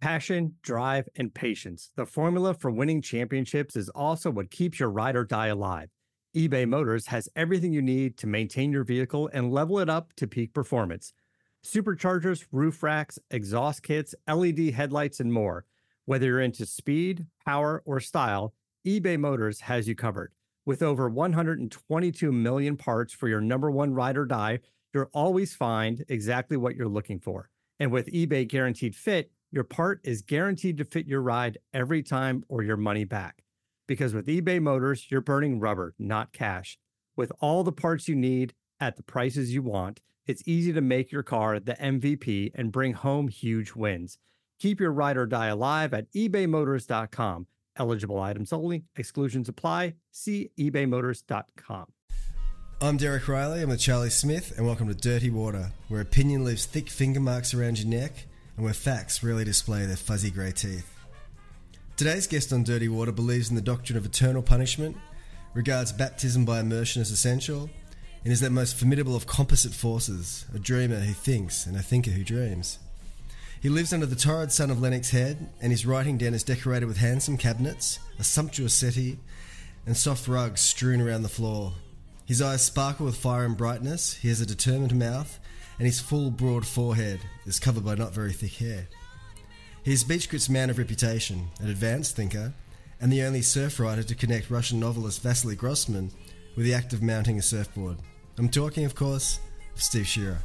Passion, drive, and patience. The formula for winning championships is also what keeps your ride or die alive. eBay Motors has everything you need to maintain your vehicle and level it up to peak performance. Superchargers, roof racks, exhaust kits, LED headlights, and more. Whether you're into speed, power, or style, eBay Motors has you covered. With over 122 million parts for your number one ride or die, you'll always find exactly what you're looking for. And with eBay Guaranteed Fit, your part is guaranteed to fit your ride every time or your money back. Because with eBay Motors, you're burning rubber, not cash. With all the parts you need at the prices you want, it's easy to make your car the MVP and bring home huge wins. Keep your ride or die alive at ebaymotors.com. Eligible items only. Exclusions apply. See ebaymotors.com. I'm Derek Riley. I'm with Charlie Smith, and welcome to Dirty Water, where opinion leaves thick finger marks around your neck and where facts really display their fuzzy grey teeth. Today's guest on Dirty Water believes in the doctrine of eternal punishment, regards baptism by immersion as essential, and is that most formidable of composite forces, a dreamer who thinks and a thinker who dreams. He lives under the torrid sun of Lennox Head, and his writing den is decorated with handsome cabinets, a sumptuous settee, and soft rugs strewn around the floor. His eyes sparkle with fire and brightness, he has a determined mouth, and his full, broad forehead is covered by not very thick hair. He is Beach Grit's man of reputation, an advanced thinker, and the only surf writer to connect Russian novelist Vasily Grossman with the act of mounting a surfboard. I'm talking, of course, of Steve Shearer.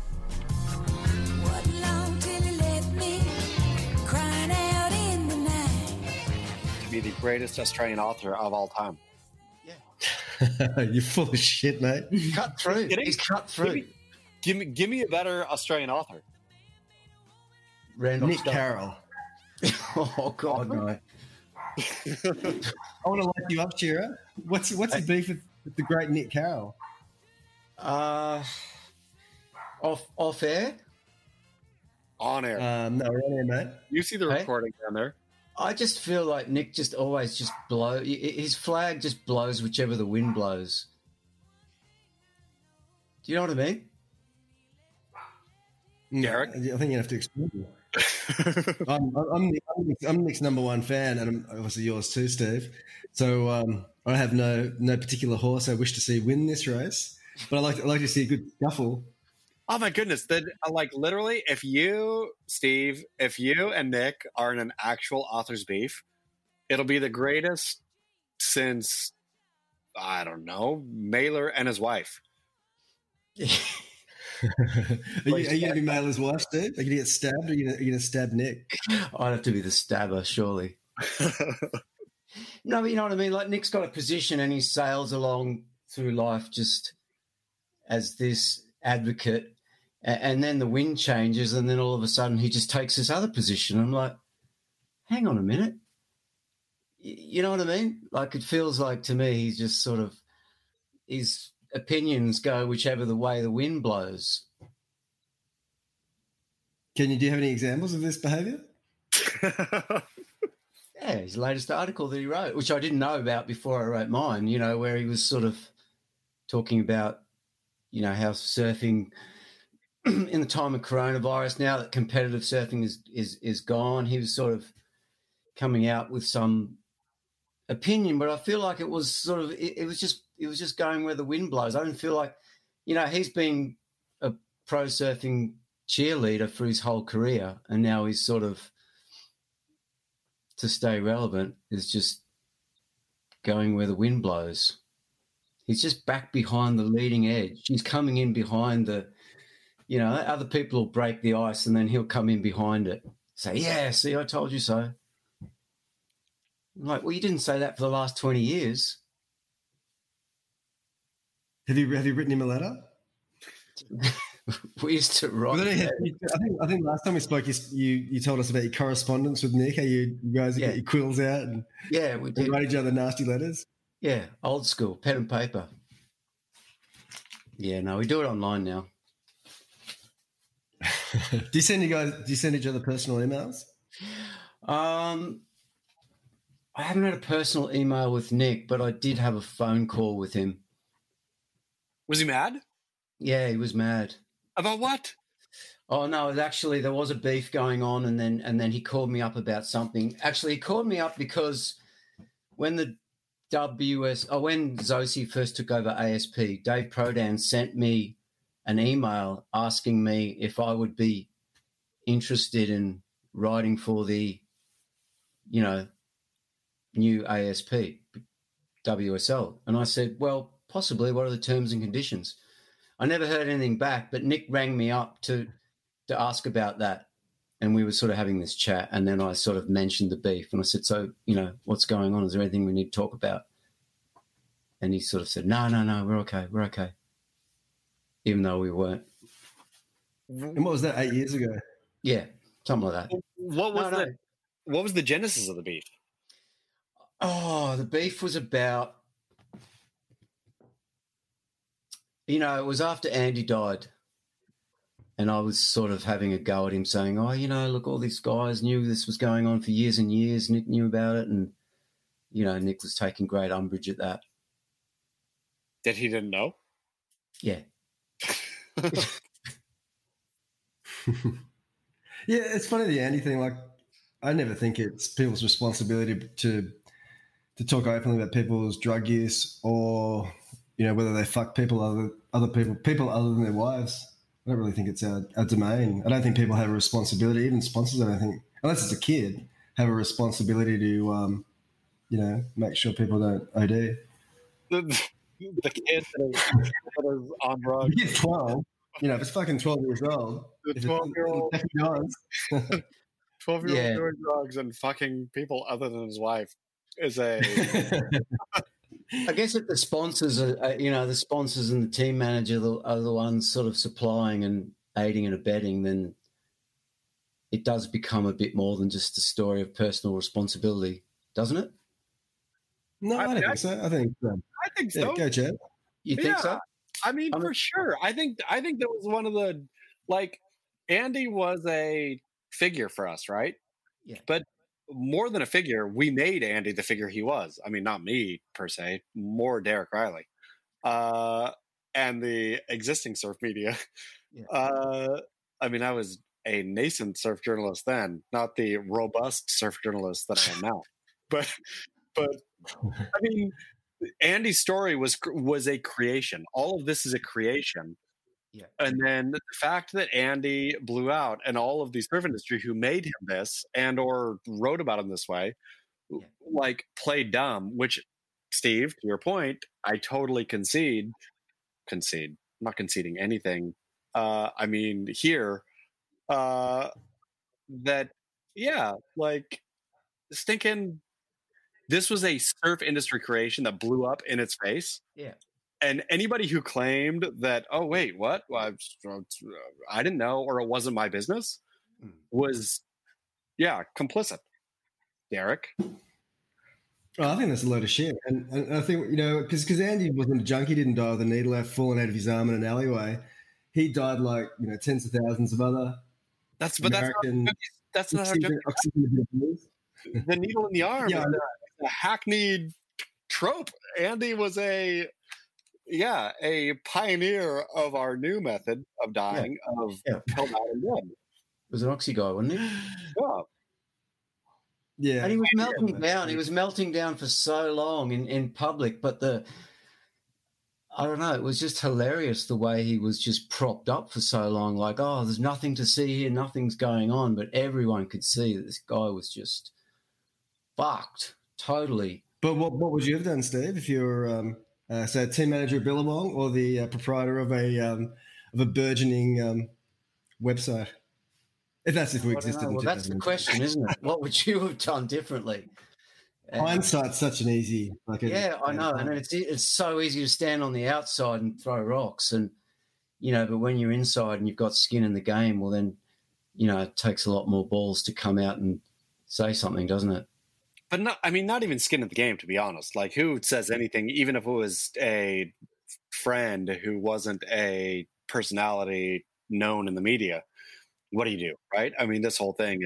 To be the greatest Australian author of all time. Yeah. You're full of shit, mate. Cut through. He's cut through. Give me a better Australian author. Nick Carroll. Oh, God, no. I want to lock you up, Shearer. What's the beef with the great Nick Carroll? Off air? On air. No, we're on air, mate. You see the recording down there. I just feel like Nick just always just blows. His flag just blows whichever the wind blows. Do you know what I mean? Derek? I think you have to explain it. I'm Nick's number one fan, and I'm obviously yours too, Steve. So I have no particular horse I wish to see win this race, but I like to see a good scuffle. Oh my goodness! Literally, if you, Steve, and Nick are in an actual author's beef, it'll be the greatest since, I don't know, Mailer and his wife. Are you going to be Mailer's wife, Steve? Are you going to get stabbed, or are you going to stab Nick? I'd have to be the stabber, surely. No, but you know what I mean? Like, Nick's got a position and he sails along through life just as this advocate, and then the wind changes, and then all of a sudden he just takes this other position. I'm like, hang on a minute. You know what I mean? Like, it feels like to me he's just sort of – his opinions go whichever the way the wind blows. Do you have any examples of this behaviour? Yeah, his latest article that he wrote, which I didn't know about before I wrote mine, you know, where he was sort of talking about, you know, how surfing in the time of coronavirus, now that competitive surfing is gone, he was sort of coming out with some opinion, but I feel like it was sort of it was just going where the wind blows. I don't feel like, you know, he's been a pro surfing cheerleader for his whole career, and now he's sort of, to stay relevant, is just going where the wind blows. He's just back behind the leading edge. He's coming in behind the, you know, other people will break the ice and then he'll come in behind it. Say, yeah, see, I told you so. I'm like, well, you didn't say that for the last 20 years. Have you written him a letter? We used to write. I think last time we spoke, you told us about your correspondence with Nick, how you guys get your quills out and we did. Write each other nasty letters. Yeah, old school, pen and paper. Yeah, no, we do it online now. Do you send each other personal emails? I haven't had a personal email with Nick, but I did have a phone call with him. Was he mad? Yeah, he was mad. About what? Oh no, actually there was a beef going on, and then he called me up about something. Actually, he called me up because when when Zosi first took over ASP, Dave Prodan sent me an email asking me if I would be interested in writing for the, new ASP, WSL. And I said, well, possibly. What are the terms and conditions? I never heard anything back, but Nick rang me up to ask about that. And we were sort of having this chat. And then I sort of mentioned the beef. And I said, so, what's going on? Is there anything we need to talk about? And he sort of said, no, we're okay. We're okay. Even though we weren't. And what was that, 8 years ago? Yeah, something like that. What was the genesis of the beef? Oh, the beef was about, it was after Andy died. And I was sort of having a go at him saying, oh, look, all these guys knew this was going on for years and years. Nick knew about it. And, Nick was taking great umbrage at that. That he didn't know? Yeah. Yeah, it's funny, the Andy thing. Like, I never think it's people's responsibility to talk openly about people's drug use or, whether they fuck people other people other than their wives. I don't really think it's our domain. I don't think people have a responsibility, even sponsors, I don't think, unless it's a kid, have a responsibility to, make sure people don't OD. The kid that is on drugs. The kid's 12. If it's fucking 12 years old. The 12-year-old 12-year-old doing drugs and fucking people other than his wife is a... I guess if the sponsors are, the sponsors and the team manager are the ones sort of supplying and aiding and abetting, then it does become a bit more than just a story of personal responsibility, doesn't it? No, I don't think so. I think so. Yeah, go, Chad. You think so? I mean, for sure. I think that was one of the, Andy was a figure for us, right? Yeah. But more than a figure, we made Andy the figure he was. I mean, not me per se, more Derek Riley, and the existing surf media. Yeah. I mean, I was a nascent surf journalist then, not the robust surf journalist that I am now. But I mean, Andy's story was a creation. All of this is a creation. Yeah. And then the fact that Andy blew out and all of the surf industry who made him this and or wrote about him this way, played dumb, which, Steve, to your point, I totally concede. I'm not conceding anything. I mean, here, that, yeah, stinking, this was a surf industry creation that blew up in its face. Yeah. And anybody who claimed that, oh, wait, what? Well, I didn't know, or it wasn't my business, was, complicit. Derek? I think that's a load of shit. And I think, because Andy wasn't a junkie, didn't die with a needle falling out of his arm in an alleyway. He died like, tens of thousands of other that's not how the needle in the arm. Yeah, a hackneyed trope. Andy was a pioneer of our new method of dying, held out and dead. It was an oxy guy, wasn't he? Yeah. Yeah. And he was melting down. He was melting down for so long in public, but I don't know, it was just hilarious the way he was just propped up for so long, like, oh, there's nothing to see here, nothing's going on, but everyone could see that this guy was just fucked, totally. But what would you have done, Steve, if you were, say, team manager of Billabong or the proprietor of a burgeoning website? If we existed. Well, that's the question, isn't it? What would you have done differently? Hindsight's such an easy. I know, and it's so easy to stand on the outside and throw rocks, and but when you're inside and you've got skin in the game, well, then it takes a lot more balls to come out and say something, doesn't it? But not even skin in the game, to be honest. Like, who says anything, even if it was a friend who wasn't a personality known in the media? What do you do, right? I mean, this whole thing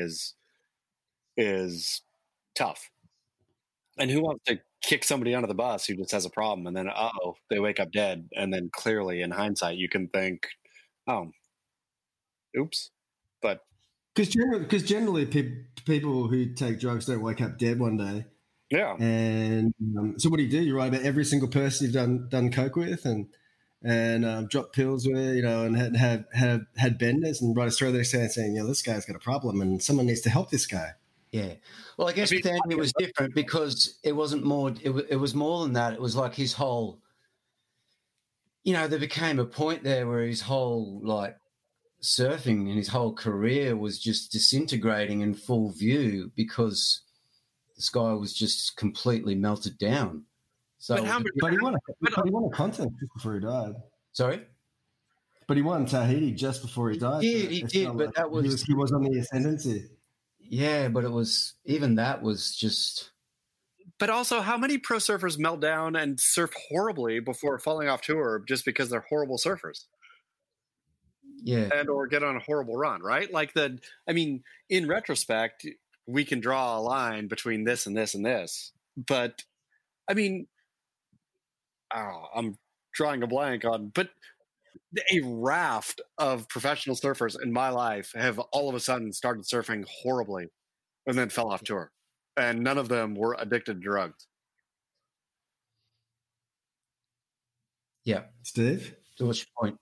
is tough. And who wants to kick somebody under the bus who just has a problem and then, they wake up dead. And then clearly in hindsight, you can think, oh, oops. But Because generally people who take drugs don't wake up dead one day. yeah. And so what do? You write about every single person you've done coke with and dropped pills with, and had benders, and write a story there saying, this guy's got a problem and someone needs to help this guy. Yeah. Well, I guess with Andy it was different because it wasn't more. It was more than that. It was like his whole. There became a point there where his whole surfing and his whole career was just disintegrating in full view because this guy was just completely melted down. So, but he won a contest just before he died. Sorry, but he won Tahiti just before he died. He did, but that was he was on the ascendancy. Yeah, but it was that was just. But also, how many pro surfers melt down and surf horribly before falling off tour just because they're horrible surfers? Yeah. And or get on a horrible run, right? In retrospect, we can draw a line between this and this and this. But, I'm drawing a blank on, but a raft of professional surfers in my life have all of a sudden started surfing horribly and then fell off tour. And none of them were addicted to drugs. Yeah. Steve? So what's your point?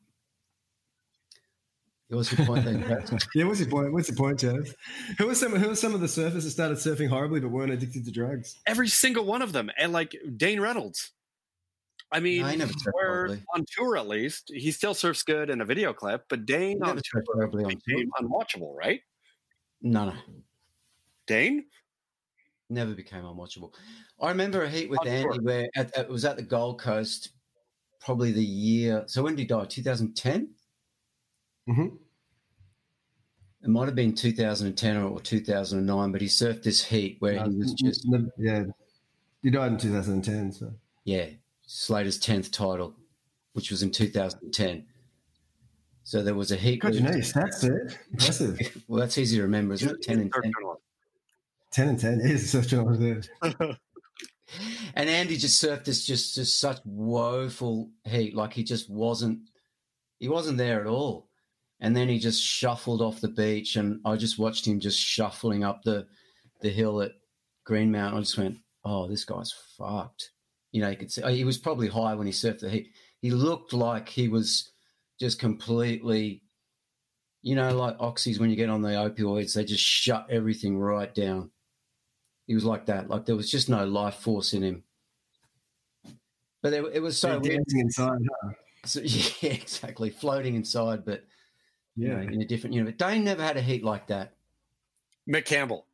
What's your point then, Chaz? Yeah, what's your point? What's your point, Chaz? Who are some of the surfers that started surfing horribly but weren't addicted to drugs? Every single one of them. And Dane Reynolds. I never on tour at least. He still surfs good in a video clip, but Dane on tour became unwatchable, right? No. Dane? Never became unwatchable. I remember a heat with Andy where it was at the Gold Coast, probably the year. So when did he die? 2010? Mm-hmm. It might have been 2010 or 2009, but he surfed this heat where he was just. Yeah. He died in 2010. So. Yeah. Slater's 10th title, which was in 2010. So there was a heat. God, you know your stats, dude. Impressive. Well, that's easy to remember, isn't it? 10 and 10. 10 and 10 is surf journalist there. And Andy just surfed this just such woeful heat. He just wasn't there at all. And then he just shuffled off the beach, and I just watched him just shuffling up the hill at Greenmount. I just went, oh, this guy's fucked. You could see he was probably high when he surfed the heat. He looked like he was just completely, like oxys when you get on the opioids, they just shut everything right down. He was like that. There was just no life force in him. But it was so dancing inside, huh? So, yeah, exactly. Floating inside, but in a different universe. Dane never had a heat like that. Mick Campbell.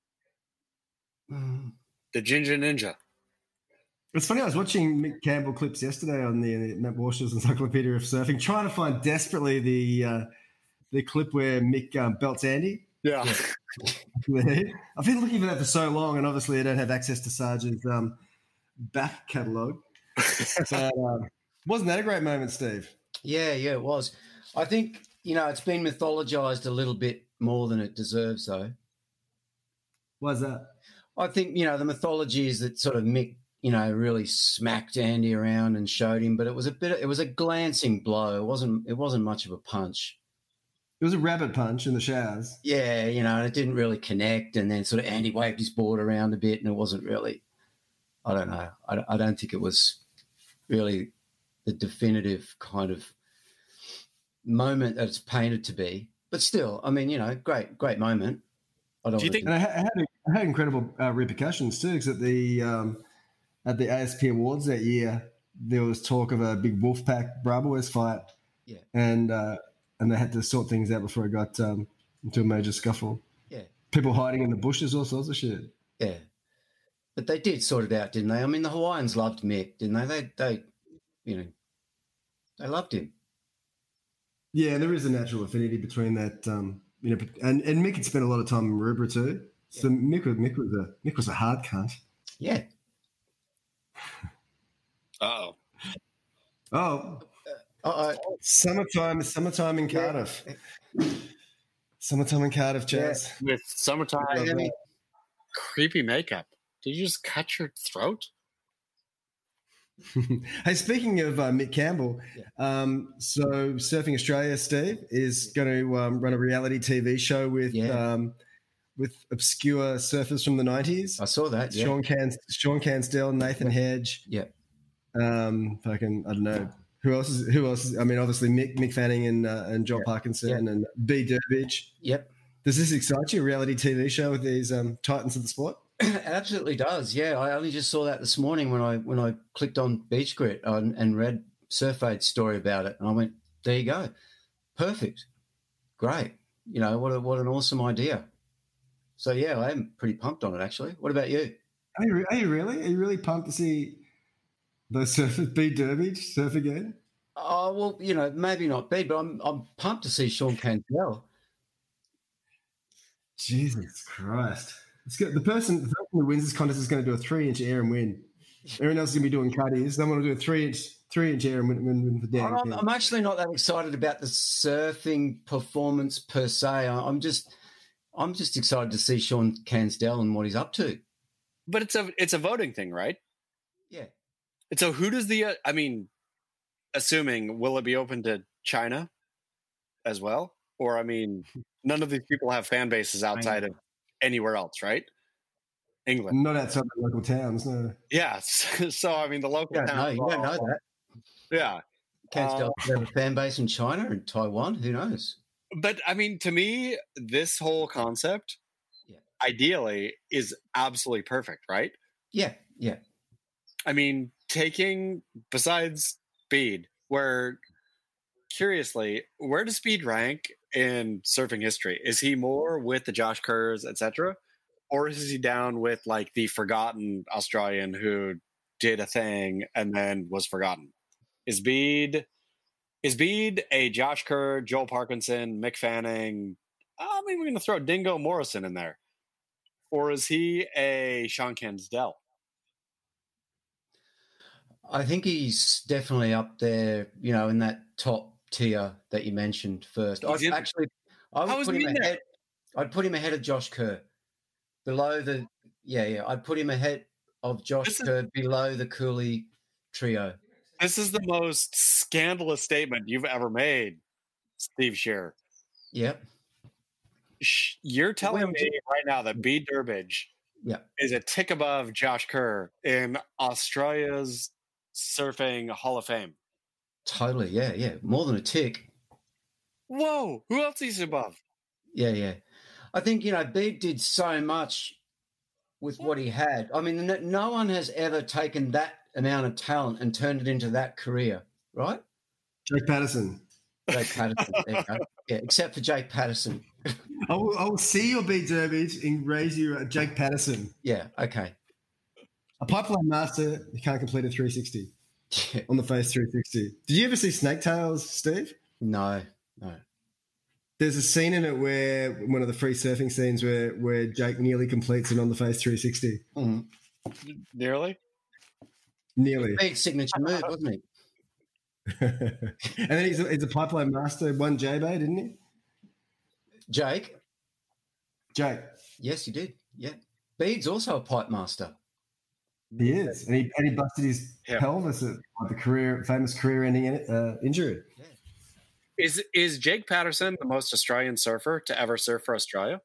The Ginger Ninja. It's funny, I was watching Mick Campbell clips yesterday on the Matt Walsh's Encyclopedia of Surfing, trying to find desperately the clip where Mick belts Andy. Yeah. I've been looking for that for so long, and obviously I don't have access to Sarge's back catalogue. So wasn't that a great moment, Steve? Yeah, it was. I think, it's been mythologized a little bit more than it deserves, though. Why's that? I think, the mythology is that sort of Mick, really smacked Andy around and showed him, but it was a glancing blow. It wasn't much of a punch. It was a rabbit punch in the showers. Yeah, it didn't really connect, and then sort of Andy waved his board around a bit, and it wasn't really, I don't know. I don't think it was really the definitive kind of moment that it's painted to be. But still, great moment. Do you think? And it had incredible repercussions too, because at the ASP Awards that year, there was talk of a big Wolfpack Bravo West fight. Yeah. And they had to sort things out before it got into a major scuffle. Yeah. People hiding in the bushes, all sorts of shit. Yeah. But they did sort it out, didn't they? The Hawaiians loved Mick, didn't they? They loved him. Yeah, there is a natural affinity between that, and Mick had spent a lot of time in Maroubra too. So yeah. Mick was a hard cunt. Yeah. Uh-oh. Oh. Summertime in Cardiff. Yeah. Summertime in Cardiff, Chaz. Yeah. With summertime creepy makeup. Did you just cut your throat? Hey, speaking of Mick Campbell, so Surfing Australia, Steve, is going to run a reality TV show with obscure surfers from the 90s. I saw that. Yeah. Sean Cansdell, Nathan Hedge. Yeah. I don't know. Who else is? I mean, obviously Mick Fanning and Joel Parkinson and B. Durbridge. Yep. Does this excite you? A reality TV show with these titans of the sport? It absolutely does. Yeah, I only just saw that this morning when I clicked on Beach Grit and read Surf Aid's story about it, and I went, "There you go, perfect, great." You know, what an awesome idea. So yeah, I am pretty pumped on it actually. What about you? Are you really? Are you really pumped to see those surfers, B. Durbridge, surf again? Oh well, you know, maybe not B, but I'm pumped to see Sean Cansdell. Jesus Christ. It's good. The person who wins this contest is going to do a 3-inch air and win. Everyone else is going to be doing cutties. They want to do a 3-inch air and win the damn thing. I'm actually not that excited about the surfing performance per se. I'm just excited to see Sean Cansdell and what he's up to. But it's a voting thing, right? Yeah. And so who does the? I mean, assuming will it be open to China as well? Or I mean, none of these people have fan bases outside of anywhere else, right? England. Not outside the local towns, no. Yeah. So, I mean, the local towns. No, you don't know that. Yeah. Cansdell have a fan base in China and Taiwan. Who knows? But, I mean, to me, this whole concept, ideally, is absolutely perfect, right? Yeah, yeah. I mean, besides Speed, curiously, where does Speed rank in surfing history? Is he more with the Josh Kerrs, etc., or is he down with like the forgotten Australian who did a thing and then was forgotten? Is Speed a Josh Kerr, Joel Parkinson, Mick Fanning? I mean, we're going to throw Dingo Morrison in there, or is he a Sean Cansdell? I think he's definitely up there, you know, in that top tier that you mentioned first. I'd put him ahead of Josh Kerr. I'd put him ahead of Josh Kerr below the Cooley trio. This is the most scandalous statement you've ever made, Steve Shearer. Yep. You're telling me right now that B. Durbridge is a tick above Josh Kerr in Australia's Surfing Hall of Fame. Totally, yeah. More than a tick. Whoa, who else is above? Yeah. I think, you know, Bede did so much with what he had. I mean, no one has ever taken that amount of talent and turned it into that career, right? Jake Patterson. There you go. Yeah, except for Jake Patterson. I will see your B. Durbridge and raise you Jake Patterson. Yeah, okay. A pipeline master, you can't complete a 360 on the face 360. Did you ever see Snake Tales, Steve? No. There's a scene in it where one of the free surfing scenes where Jake nearly completes an on the face 360. Mm-hmm. Nearly. Big signature move, wasn't he? And then he's a pipeline master. Won J-Bay, didn't he? Jake. Yes, he did. Yeah. Bede's also a pipe master. He is, and he busted his pelvis at the famous career-ending injury. Yeah. Is Jake Patterson the most Australian surfer to ever surf for Australia?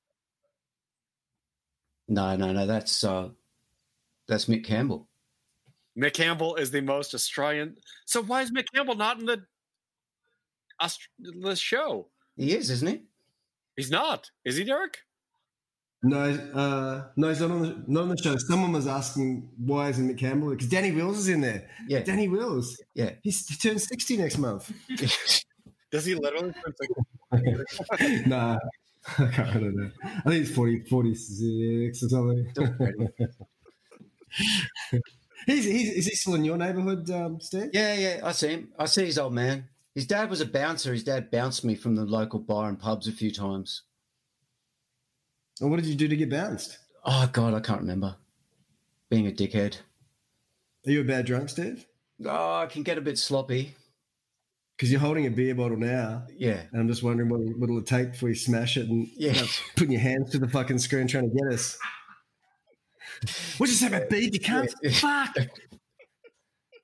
No. That's Mick Campbell. Mick Campbell is the most Australian. So why is Mick Campbell not in the show? He is, isn't he? He's not. Is he, Derek? No, he's not on the show. Someone was asking why isn't Mick Campbell? Because Danny Wills is in there. Yeah, Danny Wills. Yeah, he turns 60 next month. Does he literally turn 60? Nah, I don't know. I think he's 46 or something. Is he still in your neighbourhood, Steve? Yeah. I see him. I see his old man. His dad was a bouncer. His dad bounced me from the local bar and pubs a few times. And what did you do to get bounced? Oh, God, I can't remember. Being a dickhead. Are you a bad drunk, Steve? Oh, I can get a bit sloppy. Because you're holding a beer bottle now. Yeah. And I'm just wondering what it'll take before you smash it and putting your hands to the fucking screen trying to get us. What'd you say about beer? You can't? Yeah. Fuck.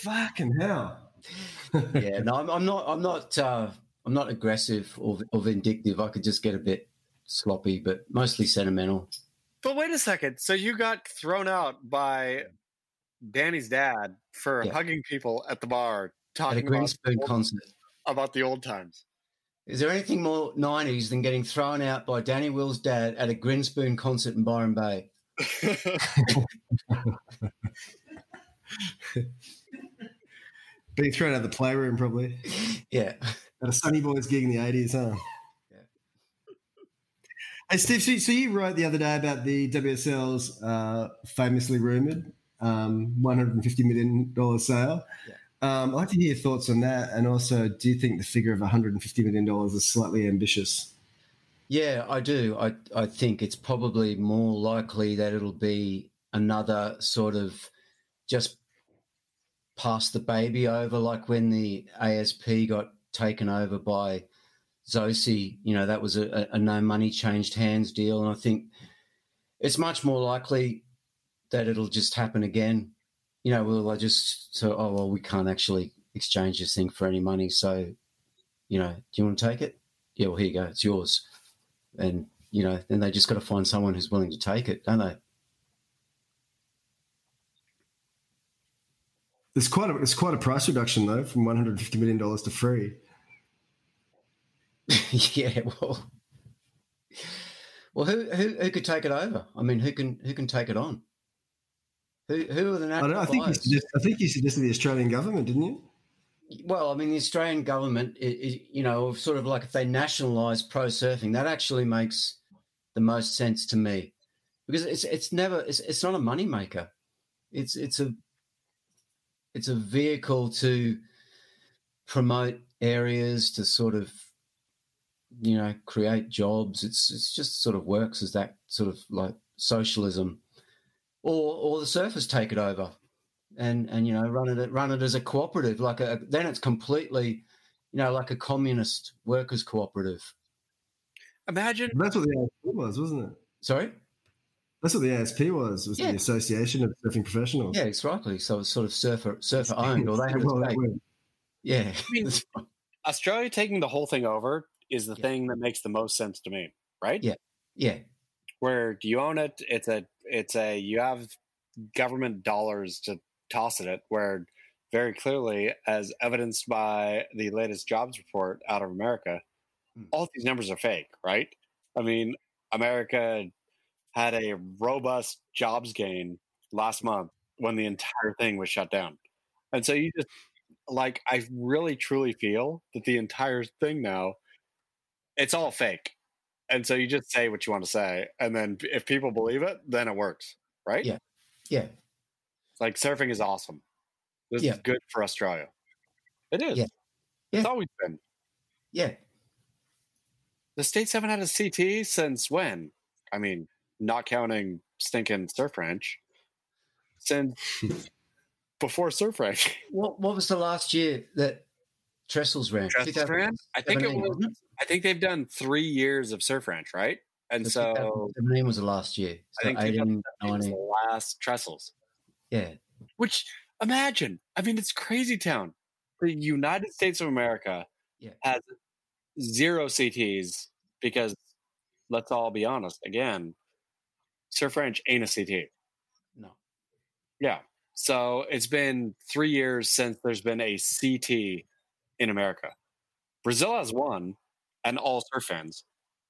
Fucking hell. Yeah, no, I'm not aggressive or vindictive. I could just get a bit sloppy, but mostly sentimental. But wait a second. So you got thrown out by Danny's dad for hugging people at the bar, At a talking Grinspoon concert. about the old times. Is there anything more 90s than getting thrown out by Danny Will's dad at a Grinspoon concert in Byron Bay? Being thrown out of the playroom, probably. Yeah. At a Sunny Boys gig in the 80s, huh? Yeah. Hey, Steve, so you wrote the other day about the WSL's famously rumoured $150 million sale. Yeah. I'd like to hear your thoughts on that. And also, do you think the figure of $150 million is slightly ambitious? Yeah, I do. I think it's probably more likely that it'll be another sort of just pass the baby over, like when the ASP got taken over by Zosi. You know, that was a no money changed hands deal. And I think it's much more likely that it'll just happen again. You know, we can't actually exchange this thing for any money. So, you know, do you want to take it? Yeah, well, here you go. It's yours. And, you know, then they just got to find someone who's willing to take it, don't they? It's quite a price reduction, though, from $150 million to free. Yeah, well, who could take it over? I mean, who can take it on? Who are the national I think you suggested the Australian government, didn't you? Well, I mean, the Australian government, you know, sort of like if they nationalise pro surfing, that actually makes the most sense to me, because it's not a money maker. It's a vehicle to promote areas, to sort of, you know, create jobs. It's just sort of works as that sort of like socialism, or the surfers take it over, and you know, run it as a cooperative, then it's completely, you know, like a communist workers cooperative. Imagine that's what the ASP was, wasn't it? Sorry. That's what the ASP was the Association of Surfing Professionals. Yeah, exactly. So it's sort of surfer owned, or they have a stake. Yeah. I mean, Australia taking the whole thing over is the thing that makes the most sense to me, right? Yeah. Yeah. Where do you own it? It's a you have government dollars to toss at it, where very clearly, as evidenced by the latest jobs report out of America, all these numbers are fake, right? I mean, America had a robust jobs gain last month when the entire thing was shut down. And so you just, like, I really truly feel that the entire thing now, it's all fake. And so you just say what you want to say. And then if people believe it, then it works, right? Yeah. Yeah. Like, surfing is awesome. This is good for Australia. It is. Yeah. It's always been. Yeah. The States haven't had a CT since when? I mean, not counting stinking Surf Ranch, since before Surf Ranch. What was the last year that Trestles ran? Trestles ran? I think it was. I think they've done 3 years of Surf Ranch, right? And so 2017 was the last year. So I think 18, was the last Trestles. Yeah. Which, imagine, I mean, it's crazy town. The United States of America has 0 CTs because, let's all be honest, again, Surf Ranch ain't a CT. No. Yeah. So it's been 3 years since there's been a CT in America. Brazil has 1, and all surf fans.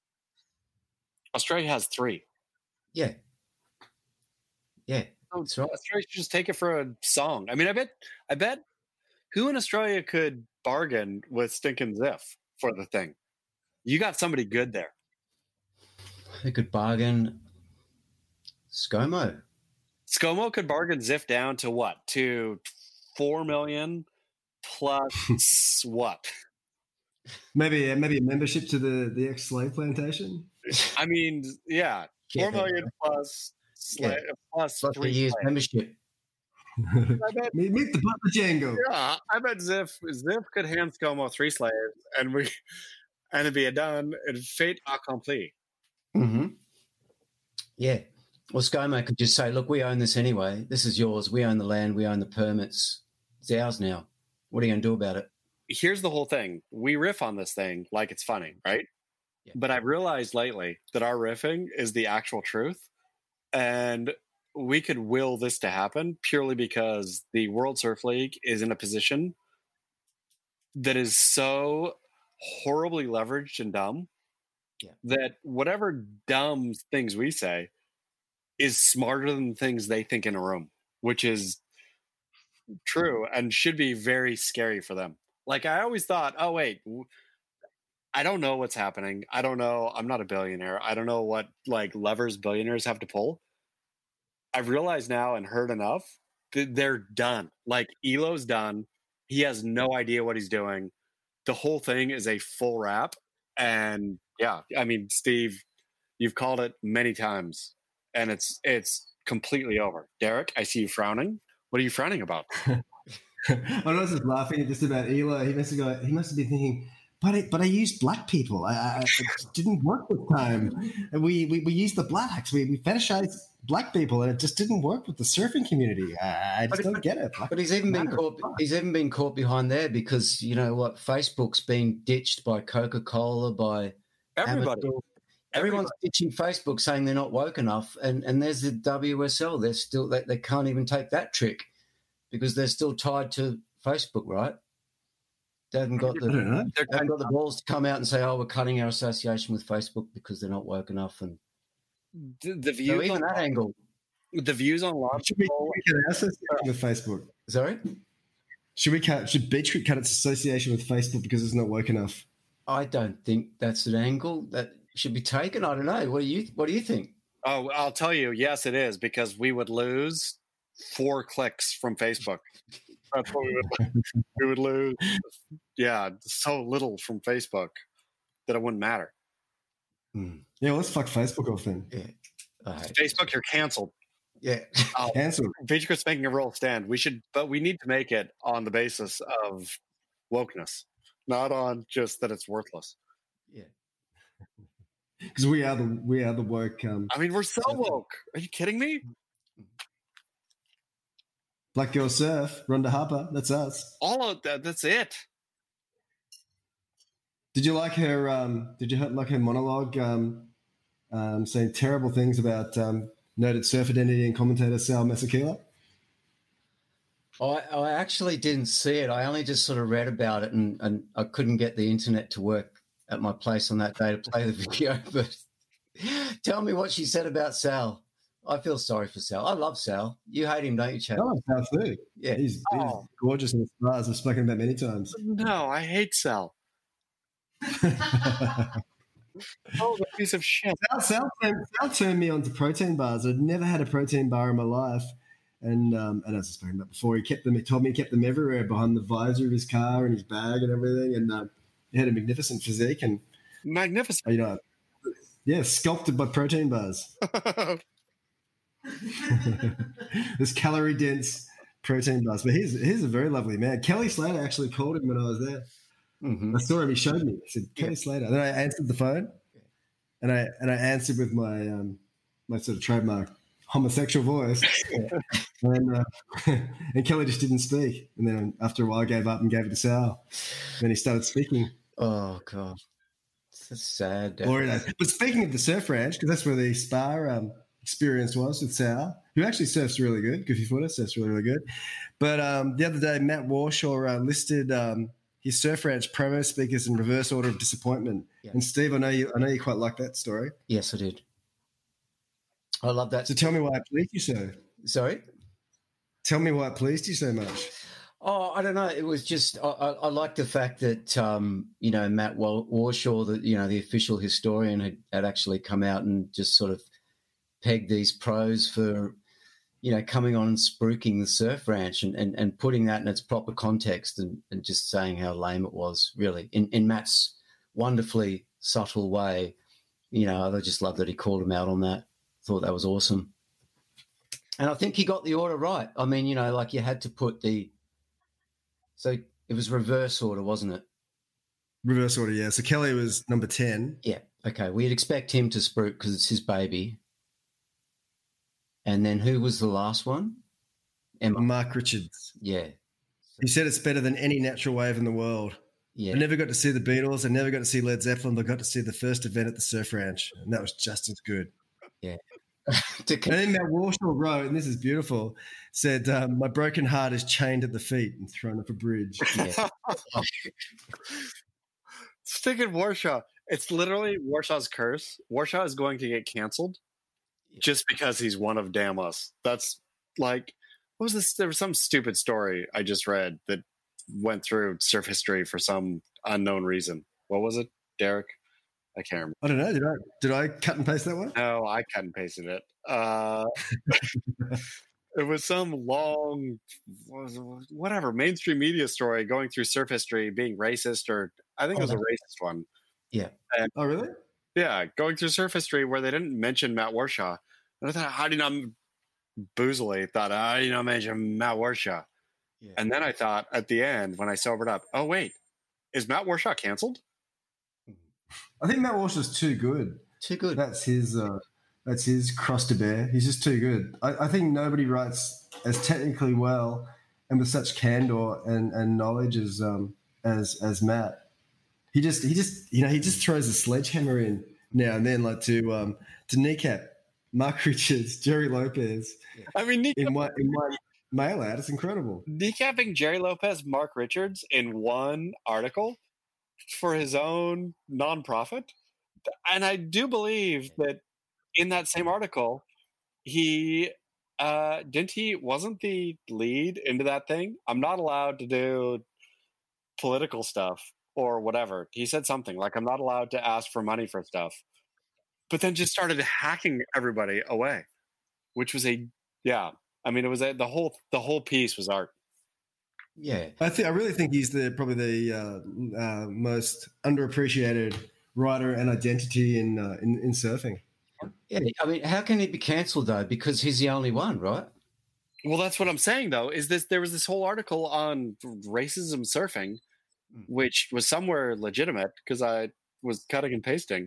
Australia has 3. Yeah. Yeah. That's right. Australia should just take it for a song. I mean, I bet who in Australia could bargain with Stinkin' Ziff for the thing? You got somebody good there. Who could bargain? ScoMo. ScoMo could bargain Ziff down to what? To $4 million plus what? Maybe a membership to the ex-slave plantation. I mean, yeah, $4 million plus plus 3 years membership. Meet the Papa Django. Yeah, I bet Ziff could hand ScoMo 3 slaves, and it'd be a done. It'd fait accompli. Mm-hmm. Yeah. Well, ScoMo could just say, "Look, we own this anyway. This is yours. We own the land. We own the permits. It's ours now. What are you going to do about it? Here's the whole thing. We riff on this thing like it's funny, right? Yeah. But I've realized lately that our riffing is the actual truth. And we could will this to happen purely because the World Surf League is in a position that is so horribly leveraged and dumb that whatever dumb things we say is smarter than the things they think in a room, which is true and should be very scary for them. Like, I always thought, oh, wait, I don't know what's happening. I don't know. I'm not a billionaire. I don't know what like levers billionaires have to pull. I've realized now and heard enough that they're done. Like, Elo's done. He has no idea what he's doing. The whole thing is a full wrap. And yeah, I mean, Steve, you've called it many times, and it's completely over. Derek, I see you frowning. What are you frowning about? I was just laughing just about Elo. He must have been thinking, but I used black people. It didn't work this time. And we used the blacks. We fetishized black people, and it just didn't work with the surfing community. I just don't get it. But he's even been caught. He's even been caught behind there because you know what? Facebook's being ditched by Coca-Cola, by everybody. Amazon. Everyone's ditching Facebook, saying they're not woke enough, and there's the WSL. They're still they can't even take that trick because they're still tied to Facebook, right? They haven't got the balls to come out and say, "Oh, we're cutting our association with Facebook because they're not woke enough." And the views so even that angle, the views on launch should we cut our association with Facebook? Sorry, should Beach Grit cut its association with Facebook because it's not woke enough? I don't think that's an angle that should be taken. I don't know. What do you think? Oh, I'll tell you. Yes, it is, because we would lose 4 clicks from Facebook. That's what we would lose. Yeah, so little from Facebook that it wouldn't matter. Yeah, let's fuck Facebook off then. Yeah. Facebook, you're canceled. Yeah, canceled. Beach Grit's making a real stand. But we need to make it on the basis of wokeness, not on just that it's worthless. Yeah. Because we are the woke. I mean, we're so woke. Are you kidding me? Black Girl Surf, Rhonda Harper. That's us. All of that. That's it. Did you like her? Did you like her monologue? Saying terrible things about noted surf identity and commentator Sal Masakila? I actually didn't see it. I only just sort of read about it, and I couldn't get the internet to work at my place on that day to play the video. But tell me what she said about Sal. I feel sorry for Sal. I love Sal. You hate him, don't you, Chad? I love Sal too. Yeah, he's gorgeous in the stars. I've spoken about many times. No, I hate Sal. Oh, the piece of shit. Sal turned me on to protein bars. I'd never had a protein bar in my life. And as I spoke about before, he told me he kept them everywhere, behind the visor of his car and his bag and everything. And he had a magnificent physique. And magnificent. Sculpted by protein bars. This calorie dense protein bars. But he's a very lovely man. Kelly Slater actually called him when I was there. Mm-hmm. I saw him. He showed me. He said, Kelly Slater. Then I answered the phone, and I answered with my my sort of trademark homosexual voice. And Kelly just didn't speak. And then after a while, I gave up and gave it to Sal. Then he started speaking. Oh God, it's sad. But speaking of the surf ranch, because that's where the spa experience was with Sal, who actually surfs really good. Goofy Footer surfs really good. But the other day, Matt Warshaw listed his surf ranch promo speakers in reverse order of disappointment. Yeah. And Steve, I know you quite like that story. Yes, I did. I love that. So tell me why it pleased you so. Sorry? Tell me why it pleased you so much. Oh, I don't know. It was just I like the fact that Matt Warshaw, the official historian, had actually come out and just sort of pegged these pros for coming on and spruiking the surf ranch and putting that in its proper context and just saying how lame it was, really, in Matt's wonderfully subtle way. I just love that he called him out on that. Thought that was awesome. And I think he got the order right. I mean, you had to put so it was reverse order, wasn't it? Reverse order, yeah. So Kelly was number 10. Yeah. Okay. We'd expect him to spruik because it's his baby. And then who was the last one? Mark Richards. Yeah. He said it's better than any natural wave in the world. Yeah. I never got to see the Beatles. I never got to see Led Zeppelin, but I got to see the first event at the Surf Ranch, and that was just as good. Yeah. And then Matt Warshaw wrote, and this is beautiful, said, my broken heart is chained at the feet and thrown off a bridge. Yeah. Sticking Warshaw. It's literally Warshaw's curse. Warshaw is going to get canceled just because he's one of damn us. That's like, what was this? There was some stupid story I just read that went through surf history for some unknown reason. What was it, Derek? I can't remember. I don't know. Did I cut and paste that one? No, I cut and pasted it. It was some long, whatever, mainstream media story going through surf history, being racist, or I think it was a racist one. Yeah. And, Oh, really? yeah, going through surf history where they didn't mention Matt Warshaw. And I thought, how do you not, boozily thought, how do you not mention Matt Warshaw? Yeah. And then I thought at the end, when I sobered up, oh, wait, is Matt Warshaw canceled? I think Matt Warshaw's too good. Too good. That's his cross to bear. He's just too good. I think nobody writes as technically well and with such candor and knowledge as Matt. He just throws a sledgehammer in now and then, like to kneecap Mark Richards, Jerry Lopez. Yeah. I mean, in one mail out, it's incredible. Kneecapping Jerry Lopez, Mark Richards in one article for his own nonprofit. And I do believe that in that same article, he wasn't the lead into that thing. I'm not allowed to do political stuff or whatever. He said something like, I'm not allowed to ask for money for stuff, but then just started hacking everybody away, which was it was the whole piece was art. Yeah. I really think he's probably the most underappreciated writer and identity in surfing. Yeah, I mean, how can he be cancelled though? Because he's the only one, right? Well, that's what I'm saying though. There was this whole article on racism surfing, which was somewhere legitimate because I was cutting and pasting.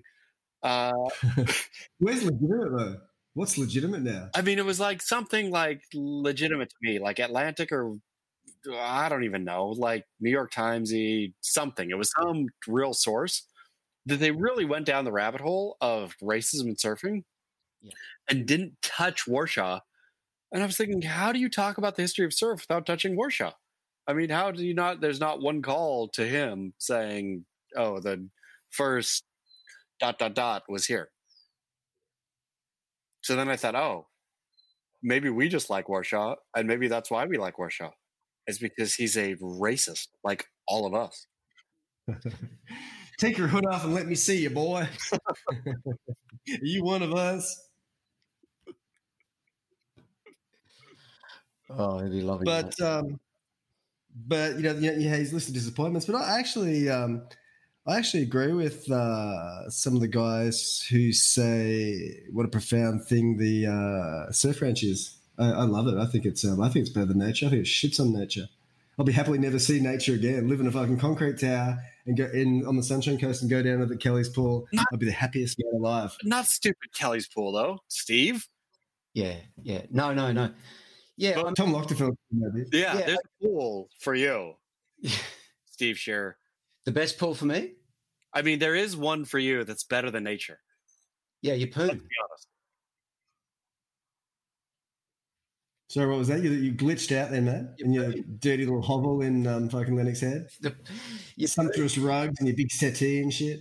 Where's legitimate though? What's legitimate now? I mean, it was like something like legitimate to me, like Atlantic or I don't even know, like New York Times-y something. It was some real source that they really went down the rabbit hole of racism and surfing and didn't touch Warshaw. And I was thinking, how do you talk about the history of surf without touching Warshaw? I mean, how do you not? There's not one call to him saying, "Oh, the first ... was here." So then I thought, oh, maybe we just like Warshaw, and maybe that's why we like Warshaw, is because he's a racist, like all of us. Take your hood off and let me see you, boy. Are you one of us? Oh, he'd be loving that. But he's listed disappointments. But I actually agree with some of the guys who say what a profound thing the Surf Ranch is. I love it. I think it's better than nature. I think it shits on nature. I'll be happily never see nature again. Live in a fucking concrete tower and go in on the Sunshine Coast and go down to the Kelly's Pool. I'll be the happiest man alive. Not stupid Kelly's Pool though, Steve. Yeah. No. Yeah, well, Tom Lochtefeld. Yeah, there's a pool for you, Steve Shearer. The best pool for me? I mean, there is one for you that's better than nature. Yeah, you poo. Let's be honest. Sorry, what was that? You glitched out there, man? In your dirty little hovel in fucking Lennox Head? Your sumptuous rugs and your big settee and shit?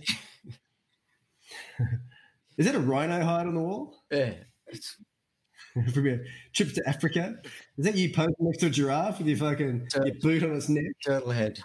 Is that a rhino hide on the wall? Yeah. From your trip to Africa? Is that you posing next to a giraffe with your fucking your boot on its neck? Turtle head.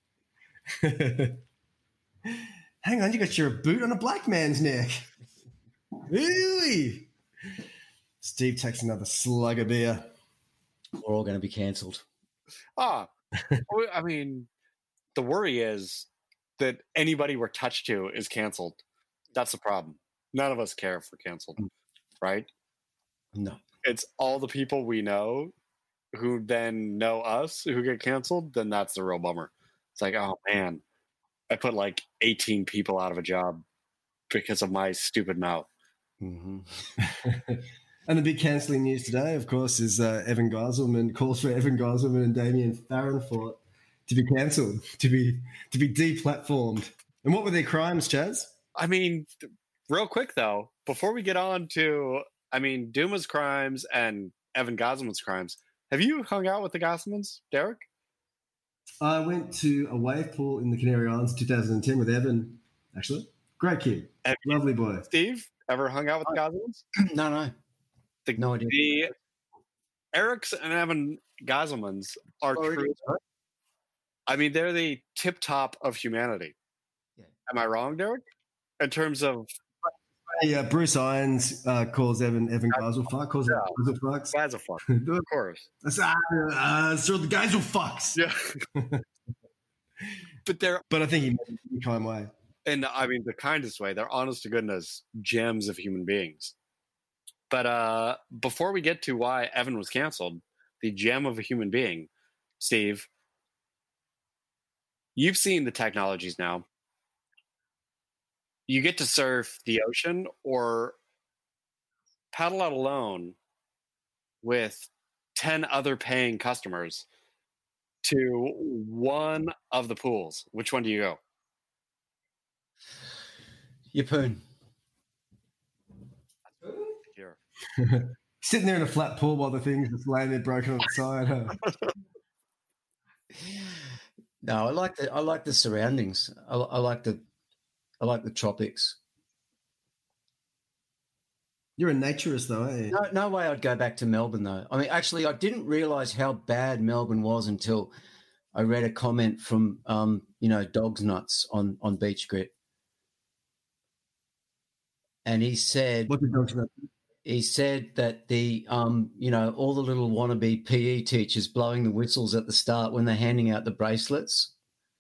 Hang on, you got your boot on a black man's neck. Really? Steve takes another slug of beer. We're all going to be cancelled. I mean, the worry is that anybody we're touched to is canceled. That's the problem. None of us care if we're canceled, right? No. It's all the people we know who then know us who get canceled. Then that's the real bummer. It's like, oh man, I put like 18 people out of a job because of my stupid mouth. Mm-hmm. And the big cancelling news today, of course, is Evan Geiselman calls for Evan Geiselman and Damien Farrenfort to be cancelled, to be deplatformed. And what were their crimes, Chaz? I mean, real quick though, before we get on to, Duma's crimes and Evan Geiselman's crimes, have you hung out with the Geiselmans, Derek? I went to a wave pool in the Canary Islands in 2010 with Evan, actually. Great kid. Lovely boy. Steve, ever hung out with the Geiselmans? No. No idea. The Erics and Evan Geiselmans are true. They're the tip top of humanity. Yeah. Am I wrong, Derek? In terms of... Yeah, Bruce Irons calls Evan Geiselfuck, calls him Geiselfucks. Geiselfuck, of course. So the Geiselfucks. Yeah. But I think he meant it in a kind way. And the kindest way. They're honest to goodness gems of human beings. But before we get to why Evan was canceled, the gem of a human being, Steve, you've seen the technologies now. You get to surf the ocean or paddle out alone with 10 other paying customers to one of the pools. Which one do you go? Yeppoon. Here. Sitting there in a flat pool while the thing's just laying there broken on its side. Huh? No, I like the surroundings. I like the tropics. You're a naturist, though, aren't you? No way I'd go back to Melbourne, though. Actually, I didn't realise how bad Melbourne was until I read a comment from, Dog's Nuts on Beach Grit. And he said... What did Dog's Nuts do? He said that the, all the little wannabe PE teachers blowing the whistles at the start when they're handing out the bracelets.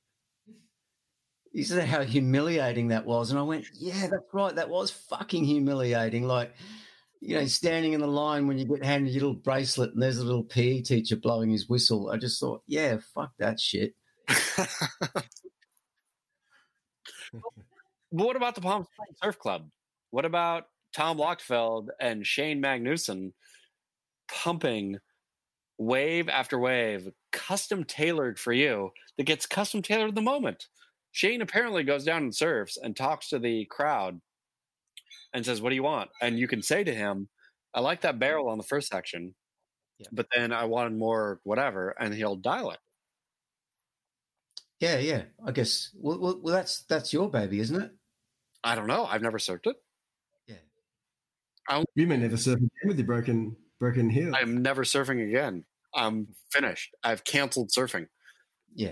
He said how humiliating that was. And I went, yeah, that's right. That was fucking humiliating. Like, standing in the line when you get handed your little bracelet and there's a little PE teacher blowing his whistle. I just thought, yeah, fuck that shit. What about the Palm Springs Surf Club? What about Tom Lochtefeld and Shane Magnuson pumping wave after wave, custom tailored for you, that gets custom tailored in the moment? Shane apparently goes down and surfs and talks to the crowd and says, what do you want? And you can say to him, I like that barrel on the first section, but then I wanted more whatever, and he'll dial it. Yeah. I guess, well, that's your baby, isn't it? I don't know. I've never surfed it. You may never surf again with your broken heel. I'm never surfing again. I'm finished. I've canceled surfing. Yeah.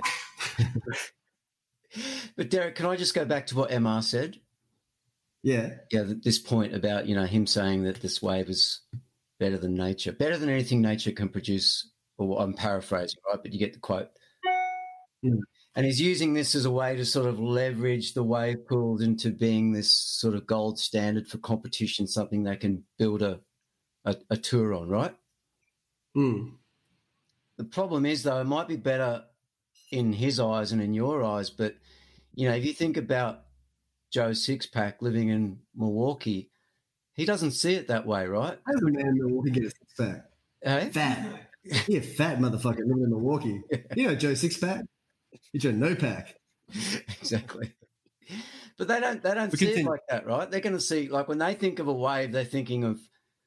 But Derek, can I just go back to what MR said? Yeah. Yeah, this point about, him saying that this wave is better than nature, better than anything nature can produce, or I'm paraphrasing, right? But you get the quote. Yeah. And he's using this as a way to sort of leverage the wave pools into being this sort of gold standard for competition, something they can build a tour on, right? Mm. The problem is, though, it might be better in his eyes and in your eyes, but, if you think about Joe Sixpack living in Milwaukee, he doesn't see it that way, right? How does a man in Milwaukee get a six-pack? Hey? Fat. You're a fat motherfucker living in Milwaukee. Joe Sixpack? You Joe No-Pack. Exactly. But they don't see it like that, right? They're going to see, like, when they think of a wave, they're thinking of,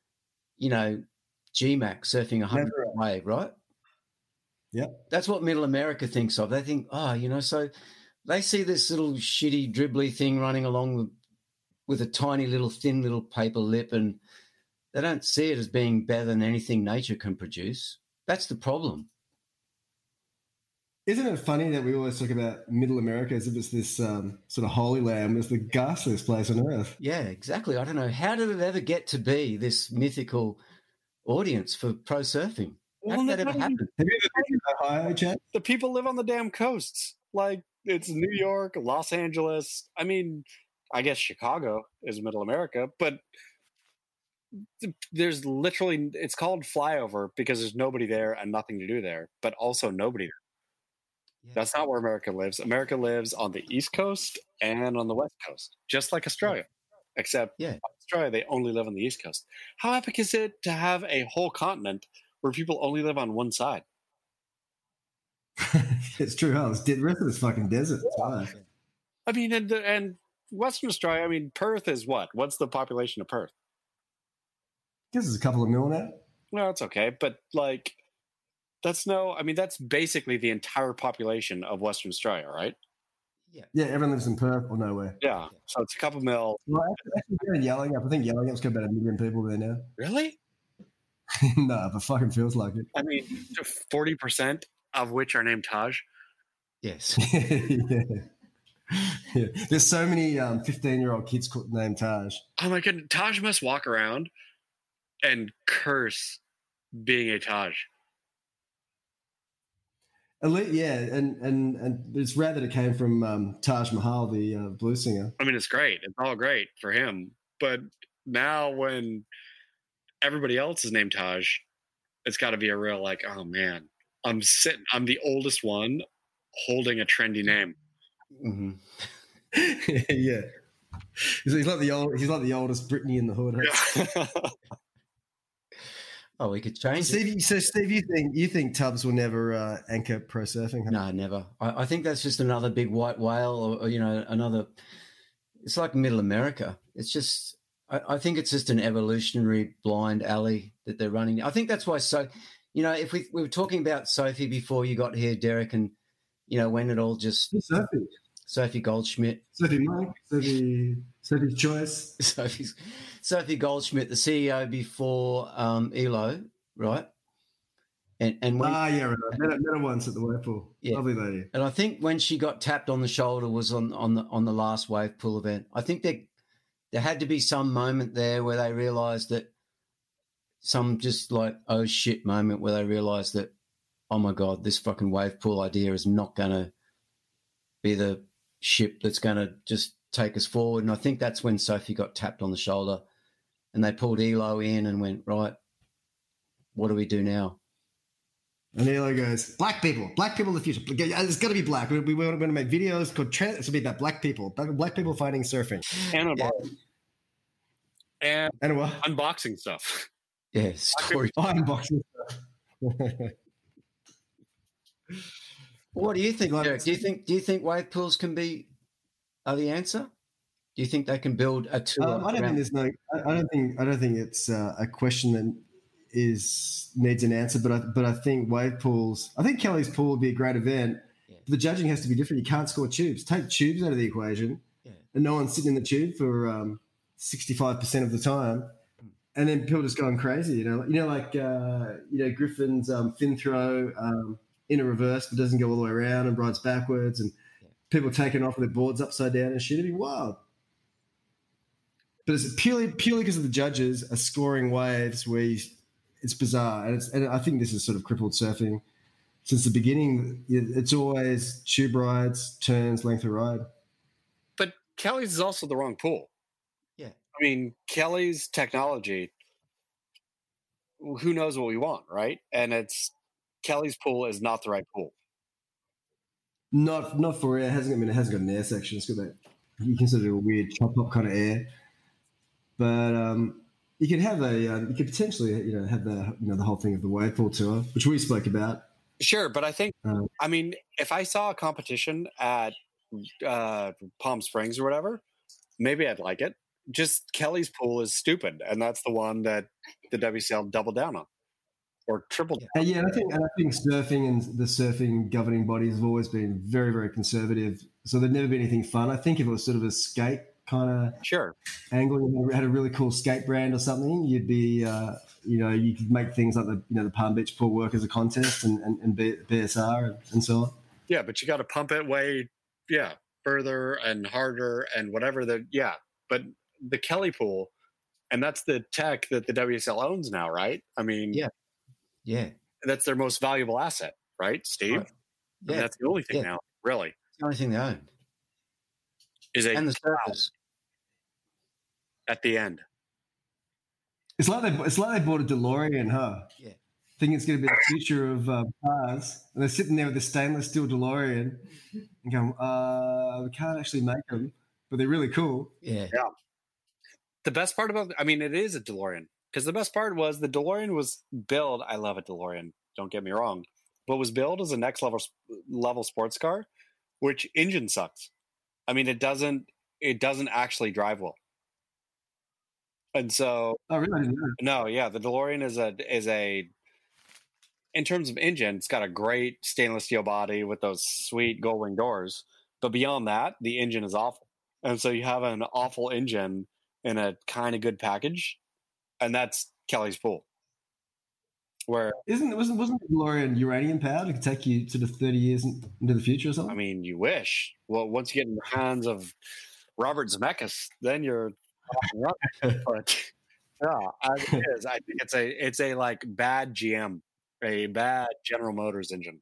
GMAC surfing a 100 wave, right? Yeah. That's what Middle America thinks of. They think, so they see this little shitty dribbly thing running along with a tiny little thin little paper lip, and they don't see it as being better than anything nature can produce. That's the problem. Isn't it funny that we always talk about Middle America as if it's this sort of holy land, it's the ghastliest place on earth? Yeah, exactly. I don't know. How did it ever get to be this mythical audience for pro surfing? How did that ever happen? Have you ever been to Ohio, Chad? The people live on the damn coasts. Like, it's New York, Los Angeles. I guess Chicago is Middle America, but there's literally, it's called flyover because there's nobody there and nothing to do there, but also nobody there. Yeah. That's not where America lives. America lives on the East Coast and on the West Coast, just like Australia. Except Australia, they only live on the East Coast. How epic is it to have a whole continent where people only live on one side? It's true, huh? The rest of this fucking desert. Yeah. I mean, and Western Australia, I mean, Perth is what? What's the population of Perth? I guess it's a couple of mil now. Well, it's okay. But, like, that's basically the entire population of Western Australia, right? Yeah, everyone lives in Perth or nowhere. Yeah, so it's a couple mil. Well, actually, Yellowknife, I think Yellowknife's got about 1 million people there now. Really? No, but fucking feels like it. I mean, 40% of which are named Taj. Yes. Yeah. There's so many 15-year-old kids named Taj. Oh my goodness, Taj must walk around and curse being a Taj. Yeah, and it's rare that it came from Taj Mahal, the blues singer. I mean, it's great. It's all great for him. But now when everybody else is named Taj, it's got to be a real, like, oh man, I'm the oldest one holding a trendy name. Mm-hmm. Yeah. He's like the oldest Britney in the hood. Yeah. Oh, we could change it. So Steve, you think Tubbs will never anchor pro surfing? Huh? No, never. I think that's just another big white whale, or another. It's like Middle America. It's just. I think it's just an evolutionary blind alley that they're running. I think that's why. So, if we were talking about Sophie before you got here, Derek, and when it all just Sophie Goldschmidt, Sophie Mike, Sophie's Choice, Sophie Goldschmidt, the CEO before Elo, right? And when, yeah, right. Met her once at the wave pool. Yeah. Lovely lady. And I think when she got tapped on the shoulder was on the last wave pool event. I think there had to be some moment there where they realised that some just like oh shit moment where they realised that oh my god, this fucking wave pool idea is not going to be the ship that's going to just take us forward. And I think that's when Sophie got tapped on the shoulder and they pulled Elo in and went, right, what do we do now? And Elo goes, black people in the future. It's got to be black. We want to make videos called to be about black people fighting surfing. And what? Unboxing stuff. Yeah, story. Unboxing stuff. What do you think, Derek? Do you think wave pools are the answer? Do you think they can build a tour? I don't think it's a question that needs an answer. But I think wave pools. I think Kelly's pool would be a great event. Yeah. The judging has to be different. You can't score tubes. Take tubes out of the equation, and no one's sitting in the tube for 65% of the time, and then people just going crazy. Griffin's fin throw. In a reverse, but doesn't go all the way around and rides backwards, and people taking off with their boards upside down and shit. It'd be wild. But it's purely because of the judges are scoring waves where it's bizarre, and I think this has sort of crippled surfing since the beginning. It's always tube rides, turns, length of ride. But Kelly's is also the wrong pool. Yeah, I mean Kelly's technology. Who knows what we want, right? And it's. Kelly's pool is not the right pool. Not for air. It hasn't got an air section. It's got that you consider it a weird chop up kind of air. But you could potentially have the whole thing of the wave pool tour, which we spoke about. Sure, but I think if I saw a competition at Palm Springs or whatever, maybe I'd like it. Just Kelly's pool is stupid, and that's the one that the WCL doubled down on. Or triple down. I think surfing and the surfing governing bodies have always been very, very conservative. So there'd never been anything fun. I think if it was sort of a skate kind of angle, and had a really cool skate brand or something, you'd be, you could make things like the Palm Beach pool work as a contest and BSR and so on. Yeah, but you got to pump it way, further and harder and whatever But the Kelly pool, and that's the tech that the WSL owns now, right? I mean, yeah, that's their most valuable asset, right, Steve? Right. Yeah, I mean, that's the only thing now, really. It's the only thing they own and the surface at the end. It's like they bought a DeLorean, huh? Yeah, thinking it's going to be the future of cars, and they're sitting there with a stainless steel DeLorean and going, "We can't actually make them, but they're really cool." Yeah. the best part about, I mean, it is a DeLorean, because the best part was the DeLorean was billed. I love a DeLorean. Don't get me wrong, but was billed as a next level sports car, which engine sucks. I mean, it doesn't actually drive well. And so, Oh, really? no, yeah, the DeLorean is a in terms of engine, it's got a great stainless steel body with those sweet gold wing doors. But beyond that, the engine is awful. And so you have an awful engine in a kind of good package, and that's Kelly's Pool. Where wasn't the DeLorean uranium powered? It could take you sort of 30 years into the future or something. I mean, you wish. Well, once you get in the hands of Robert Zemeckis, then you're but yeah, as it is, I think it's a like bad GM, a bad General Motors engine.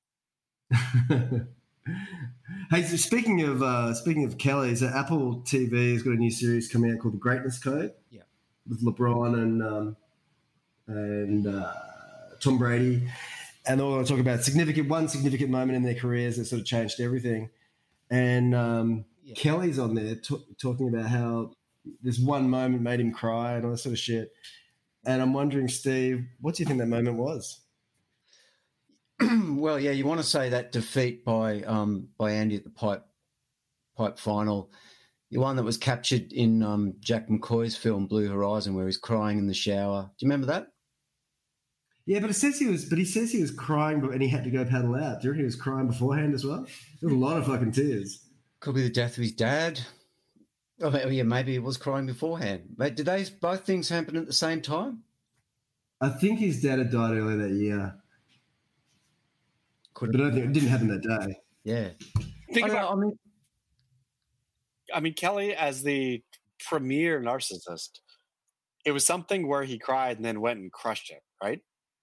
Hey, so speaking of Kelly, so Apple TV has got a new series coming out called The Greatness Code. Yeah, with LeBron and Tom Brady, and they're going to talk about one significant moment in their careers that sort of changed everything. And Kelly's on there talking about how this one moment made him cry and all that sort of shit. And I'm wondering, Steve, what do you think that moment was? Well, yeah, you want to say that defeat by Andy at the pipe final, the one that was captured in Jack McCoy's film Blue Horizon, where he's crying in the shower. Do you remember that? Yeah, but he says he was crying, and he had to go paddle out. Do you reckon he was crying beforehand as well? There was a lot of fucking tears. Could be the death of his dad. Oh, yeah, maybe he was crying beforehand. But did both things happen at the same time? I think his dad had died earlier that year. But I don't think it didn't happen that day. Yeah. I mean, Kelly, as the premier narcissist, it was something where he cried and then went and crushed it, right?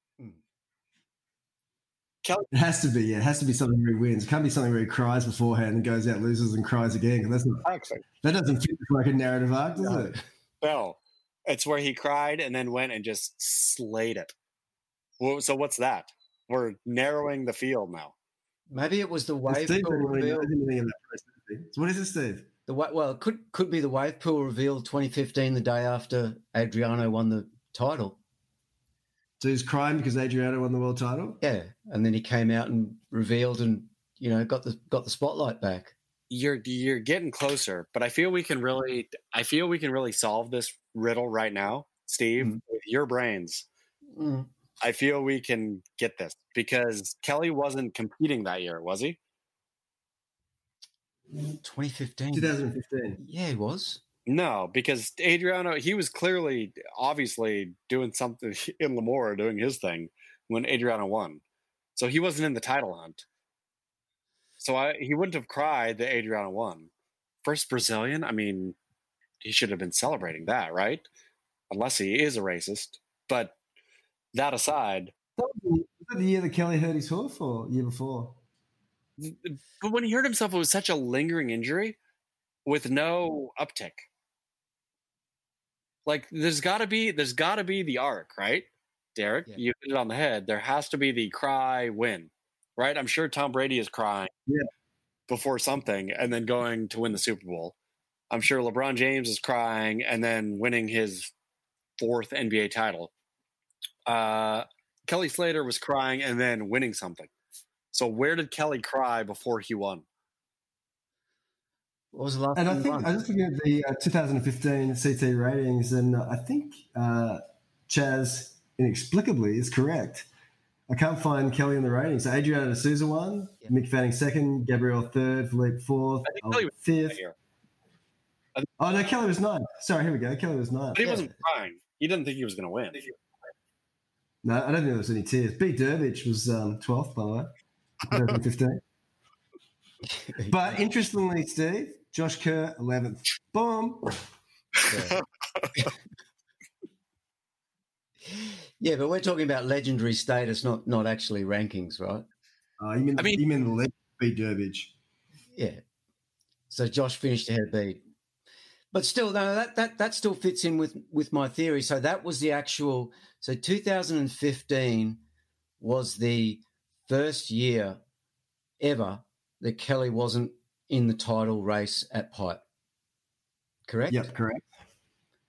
Kelly, it has to be, yeah. It has to be something where he wins. It can't be something where he cries beforehand and goes out, loses, and cries again. That doesn't fit like a narrative arc, does it? No. It's where he cried and then went and just slayed it. Well, so what's that? We're narrowing the field now. Maybe it was the wave pool reveal. So what is it, Steve? It could be the wave pool reveal 2015, the day after Adriano won the title. So he's crying because Adriano won the world title? Yeah, and then he came out and revealed and got the spotlight back. You're getting closer, but I feel we can really solve this riddle right now, Steve, with your brains. Mm. I feel we can get this because Kelly wasn't competing that year, was he? 2015. 2015. Yeah, he was. No, because Adriano, he was obviously doing something in Lemoore, doing his thing when Adriano won. So he wasn't in the title hunt. So he wouldn't have cried that Adriano won. First Brazilian, I mean, he should have been celebrating that, right? Unless he is a racist. But that aside. Was that the year that Kelly hurt his hoof or year before? But when he hurt himself, it was such a lingering injury with no uptick. Like there's got to be the arc, right? Derek, you hit it on the head. There has to be the cry win, right? I'm sure Tom Brady is crying before something and then going to win the Super Bowl. I'm sure LeBron James is crying and then winning his 4th NBA title. Kelly Slater was crying and then winning something. So where did Kelly cry before he won? What was the last? And I was looking at the 2015 CT ratings, and I think Chaz inexplicably is correct. I can't find Kelly in the ratings. So Adriano de Souza won, Mick Fanning 2nd, Gabrielle 3rd, Philippe 4th, I think Kelly was 5th. Oh no, Kelly was 9th. Sorry, here we go. Kelly was 9th. But he wasn't crying. He didn't think he was going to win. No, I don't think there was any tears. B. Durbridge was 12th, by the way, 2015. But interestingly, Steve, Josh Kerr, 11th. Boom. Yeah, but we're talking about legendary status, not actually rankings, right? You mean the legend B. Durbridge? Yeah. So Josh finished ahead of B. But still, no, that still fits in with my theory. So that was the actual. So 2015 was the first year ever that Kelly wasn't in the title race at Pipe. Correct? Yep, correct.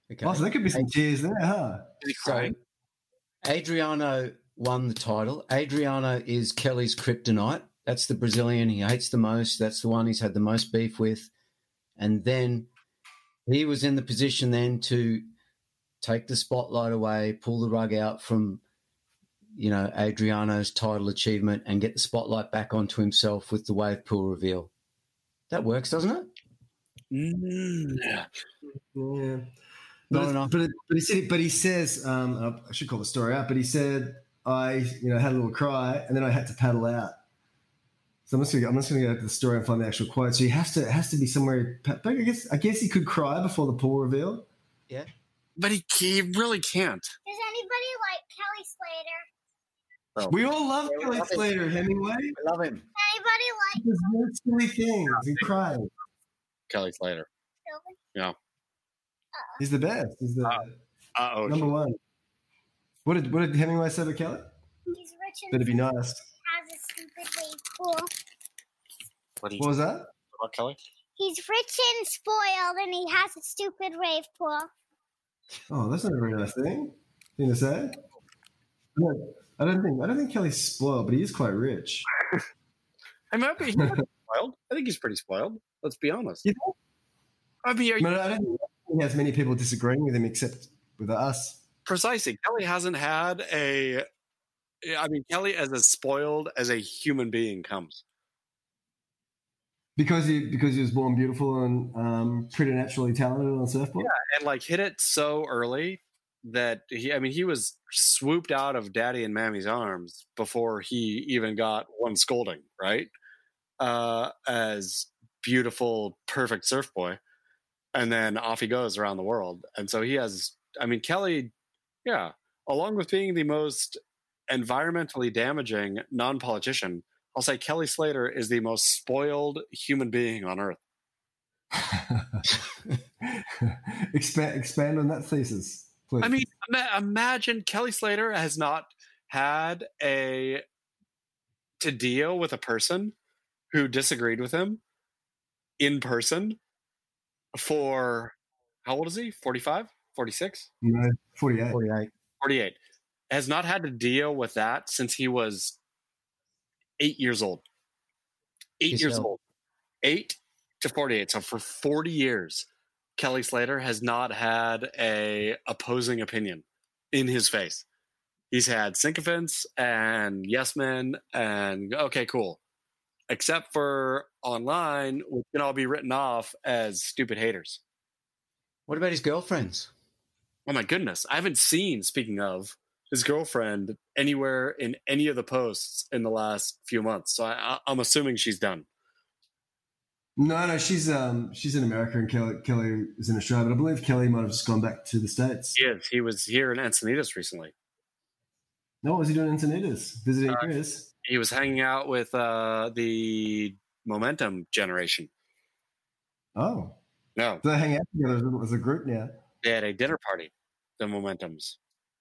Okay. Oh, so there could be some tears there, huh? Is he So crying? Adriano won the title. Adriano is Kelly's kryptonite. That's the Brazilian he hates the most. That's the one he's had the most beef with. And then he was in the position then to take the spotlight away, pull the rug out from, Adriano's title achievement and get the spotlight back onto himself with the wave pool reveal. That works, doesn't it? Yeah. Yeah. Not enough. But he says, I should call the story out, but he said, I had a little cry and then I had to paddle out. So I'm just going to go to the story and find the actual quote. So it has to be somewhere. I guess he could cry before the pool reveal. Yeah. But he really can't. Does anybody like Kelly Slater? Oh. We all love Yeah, we Kelly love him. Slater, Hemingway. I love him. Anybody like There's no silly things. He cries. Kelly Slater. Kelly? Yeah. He's the best. He's the Uh-oh. number one. What did Hemingway say about Kelly? He's rich and Better be nice. has a stupid wave pool. What What was that? about Kelly? He's rich and spoiled, and he has a stupid rave pool. Oh, that's not a very nice thing to say. I don't think Kelly's spoiled, but he is quite rich. I might be spoiled. I think he's pretty spoiled. Let's be honest. You I mean, I don't think he has many people disagreeing with him except with us. precisely. Kelly hasn't had Kelly as spoiled as a human being comes. Because he was born beautiful and preternaturally talented on a surfboard. And hit it so early that he was swooped out of daddy and mammy's arms before he even got one scolding, right? As beautiful, perfect surf boy. And then off he goes around the world. And so he has, Kelly, yeah, along with being the most environmentally damaging non-politician, I'll say Kelly Slater is the most spoiled human being on earth. Expand on that thesis, please. Imagine Kelly Slater has not had to deal with a person who disagreed with him in person for, how old is he? 45? 46? No, 48. 48. 48. Has not had to deal with that since he was 8 years old. 8 years old. 8 to 48. So for 40 years, Kelly Slater has not had a opposing opinion in his face. He's had sycophants and yes men and okay, cool. Except for online, which can all be written off as stupid haters. What about his girlfriends? Oh my goodness. I haven't seen, speaking of, his girlfriend anywhere in any of the posts in the last few months. So I'm assuming she's done. No, she's in America and Kelly is in Australia, but I believe Kelly might have just gone back to the States. Yes, he was here in Encinitas recently. No, what was he doing in Encinitas? Visiting Chris? He was hanging out with the Momentum generation. Oh. No, So they hang out together as a group now. they had a dinner party, the Momentums.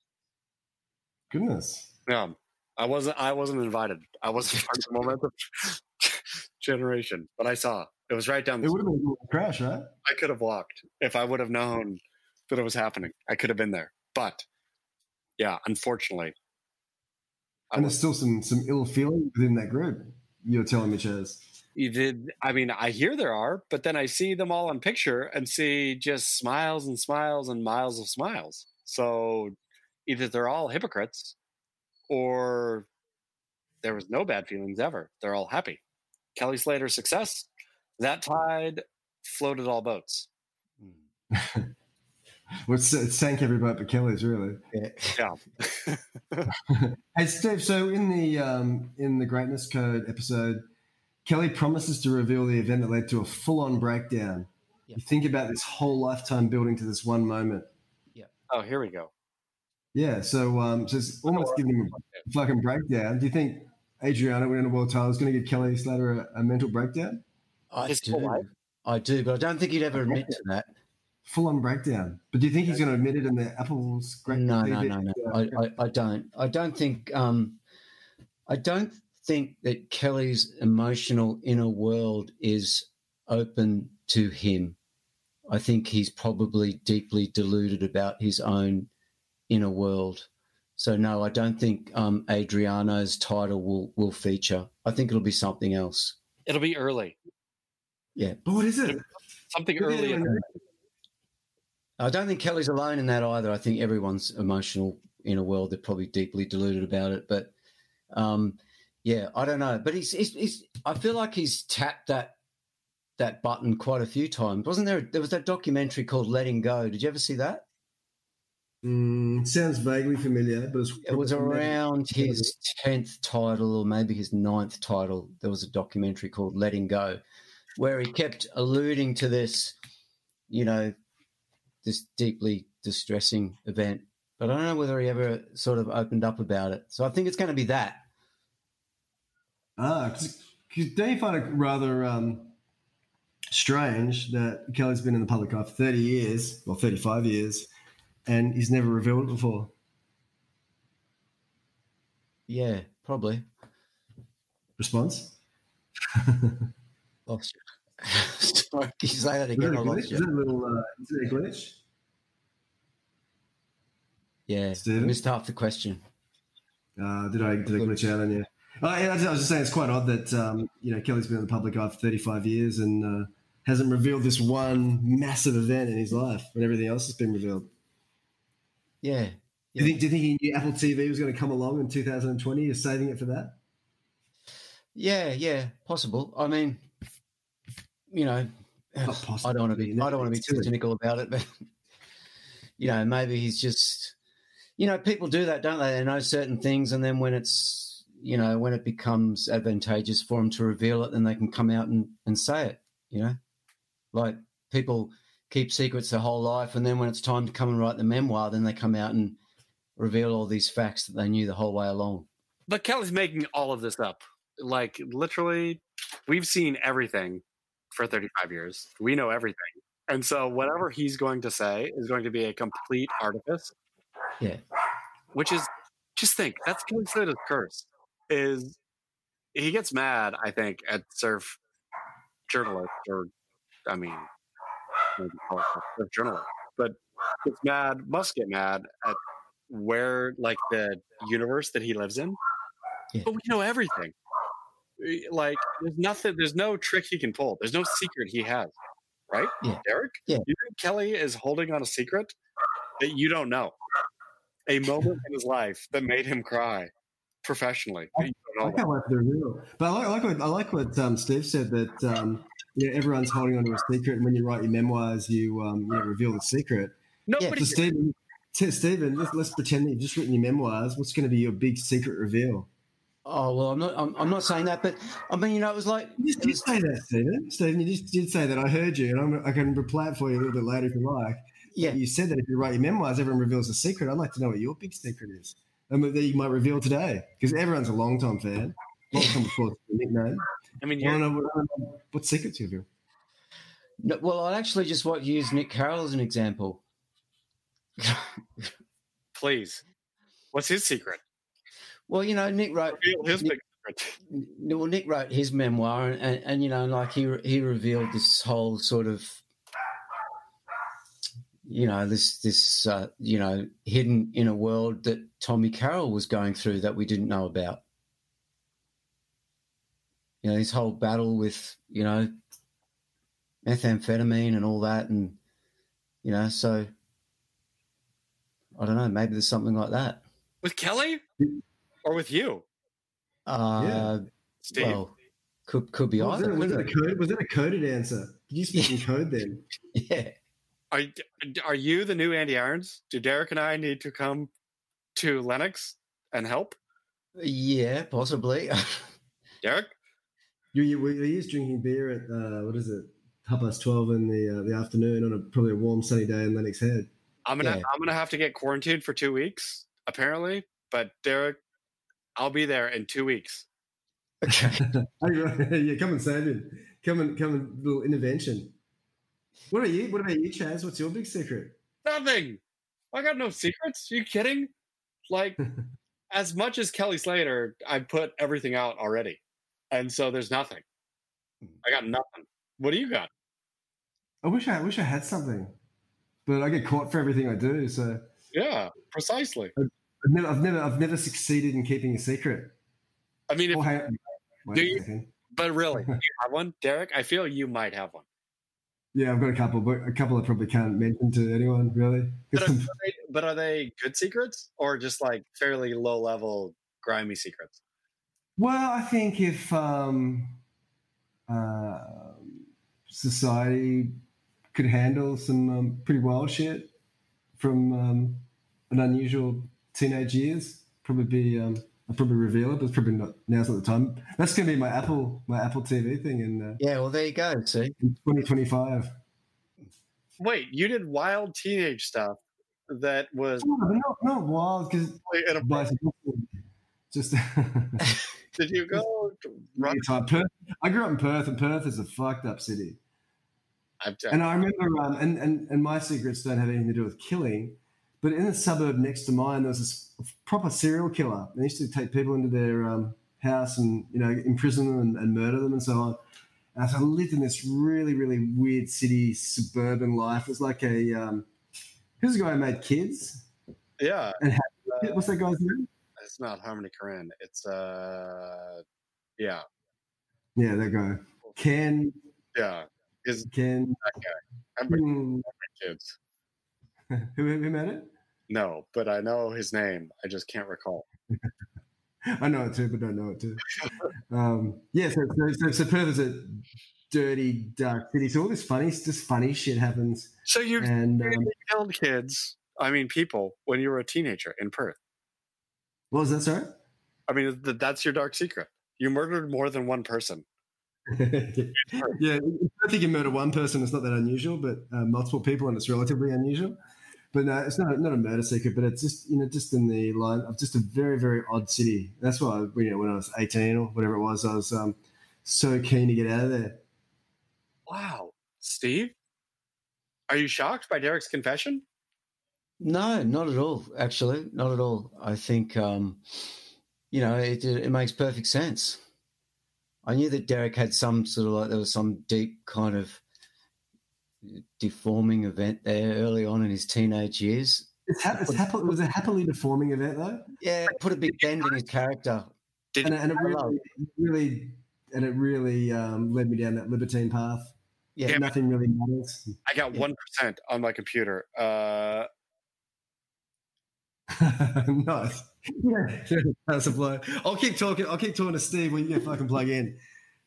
Goodness. No, I wasn't invited. I wasn't part of the Momentum generation, but I saw it was right down the It would have been a crash, right? I could have walked if I would have known that it was happening. I could have been there. But yeah, unfortunately. And there's still some ill feeling within that group. You're telling me, Chaz. You did. I hear there are, but then I see them all on picture and see just smiles and smiles and miles of smiles. So either they're all hypocrites or there was no bad feelings ever. They're all happy. Kelly Slater's success, that tide floated all boats. Well, it sank every boat but Kelly's, really. Yeah. Hey, Steve, so in the Greatness Code episode, Kelly promises to reveal the event that led to a full-on breakdown. Yep. You think about this whole lifetime building to this one moment. Oh, here we go. Yeah, so it's almost giving him a fucking breakdown. Do you think Adriano winning a world title is going to give Kelly Slater a mental breakdown? His whole life? I do, but I don't think he'd ever admit to that. Full-on breakdown. But do you think he's going to admit it in the Apple's Great No. TV? I don't. I don't think. I don't think that Kelly's emotional inner world is open to him. I think he's probably deeply deluded about his own inner world. So, no, I don't think Adriano's title will feature. I think it'll be something else. It'll be early. Yeah. But what is it? Something early. I don't think Kelly's alone in that either. I think everyone's emotional inner world, they're probably deeply deluded about it. But, yeah, I don't know. But he's I feel like he's tapped that button quite a few times. Wasn't there? There was that documentary called Letting Go. Did you ever see that? Sounds vaguely familiar, but it was around his 10th title or maybe his 9th title. There was a documentary called Letting Go where he kept alluding to this, this deeply distressing event. But I don't know whether he ever sort of opened up about it. So I think it's going to be that. Because don't you find it rather strange that Kelly's been in the public eye for 30 years, or 35 years, and he's never revealed it before? Yeah, probably. Response? Lost you. Sorry, can you say that again? Is it a glitch? Yeah, Steven? I missed half the question. Did I glitch out on you? I was just saying it's quite odd that Kelly's been in the public eye for 35 years and hasn't revealed this one massive event in his life when everything else has been revealed. Yeah. Do you think he knew Apple TV was going to come along in 2020? You're saving it for that? Yeah, possible. I mean, I don't want to be too cynical about it, but maybe he's just, people do that, don't they? They know certain things, and then when it's, when it becomes advantageous for them to reveal it, then they can come out and say it. Like people keep secrets their whole life, and then when it's time to come and write the memoir, then they come out and reveal all these facts that they knew the whole way along. But Kelly's making all of this up. Like, literally, we've seen everything for 35 years. We know everything. And so whatever he's going to say is going to be a complete artifice. Yeah. Which is, just think, that's Kelly Slater's curse, is he gets mad, I think, at surf journalists, or, I mean, maybe call it surf journalists, but must get mad at where, like, the universe that he lives in. Yeah. But we know everything. Like, there's no trick he can pull. There's no secret he has, right? Yeah. Derek? Yeah. You think Kelly is holding on a secret that you don't know? A moment in his life that made him cry professionally. I can't wait for the reveal. But I like what Steve said, that everyone's holding on to a secret, and when you write your memoirs, you reveal the secret. Nobody. So Stephen, let's pretend that you've just written your memoirs. What's going to be your big secret reveal? Oh, well, I'm not saying that, but I mean, it was like... You did say that, Stephen. Stephen, you just did say that. I heard you, and I can reply it for you a little bit later if you like. Yeah. You said that if you write your memoirs, everyone reveals a secret. I'd like to know what your big secret is, and that you might reveal today, because everyone's a long-time fan. Long-time, of course, the nickname. I mean, I don't know what secrets you reveal. No, well, I'd actually just use Nick Carroll as an example. Please. What's his secret? Well, Nick wrote his big secret. Well, Nick wrote his memoir, and like he revealed this whole sort of, this hidden inner world that Tommy Carroll was going through that we didn't know about. His whole battle with methamphetamine and all that, and so I don't know, maybe there's something like that with Kelly. Or with you? Steve. Well, could be either. Was it a coded answer? Did you speak in code then? Yeah. Are you the new Andy Irons? Do Derek and I need to come to Lennox and help? Yeah, possibly. Derek? He is drinking beer at, 12:30 in the afternoon on probably a warm, sunny day in Lennox Head. I'm gonna have to get quarantined for 2 weeks, apparently. But Derek, I'll be there in 2 weeks. Okay. Yeah, come and save him. Come and little intervention. What about you, Chaz? What's your big secret? Nothing. I got no secrets. Are you kidding? Like, as much as Kelly Slater, I put everything out already. And so there's nothing. I got nothing. What do you got? I wish I had something, but I get caught for everything I do. So Yeah, precisely. I've never succeeded in keeping a secret. I mean, Wait a second. But really, do you have one, Derek? I feel you might have one. Yeah, I've got a couple, but a couple I probably can't mention to anyone, really. But are they good secrets or just like fairly low level, grimy secrets? Well, I think if society could handle some pretty wild shit from an unusual teenage years, I'll probably reveal it, but it's probably not. Now's not the time. That's going to be my Apple TV thing in Yeah, well, there you go. See, in 2025. Wait, you did wild teenage stuff that was not wild because just. Did you go? Perth? I grew up in Perth, and Perth is a fucked up city. And I remember, and my secrets don't have anything to do with killing, but in the suburb next to mine, there was this proper serial killer. They used to take people into their house and imprison them and murder them and so on. And so I lived in this really, really weird city, suburban life. It was like who's the guy who made Kids? Yeah. And what's that guy's name? It's not Harmony Korine. It's yeah. Yeah, that guy. Ken. Yeah. Ken. That guy. I'm Kids. Who made it? No, but I know his name. I just can't recall. I know it too, but don't know it too. Yeah, so Perth is a dirty, dark city. So all this funny shit happens. So you killed kids, people, when you were a teenager in Perth. What was that, sorry? That's your dark secret. You murdered more than one person. Yeah, I think you murder one person. It's not that unusual, but multiple people, and it's relatively unusual. But no, it's not a murder secret, but it's just just in the line of just a very, very odd city. That's why when I was 18 or whatever it was, I was so keen to get out of there. Wow, Steve, are you shocked by Derek's confession? No, not at all. Actually, not at all. I think it makes perfect sense. I knew that Derek had some sort of there was some deep kind of deforming event there early on in his teenage years. It was a happily deforming event, though. Yeah, it put a big bend in his character. And it really led me down that libertine path. Yeah, nothing really matters. I got 1% on my computer. Nice. Yeah, that's a blow. I'll keep talking to Steve when you get fucking plug in.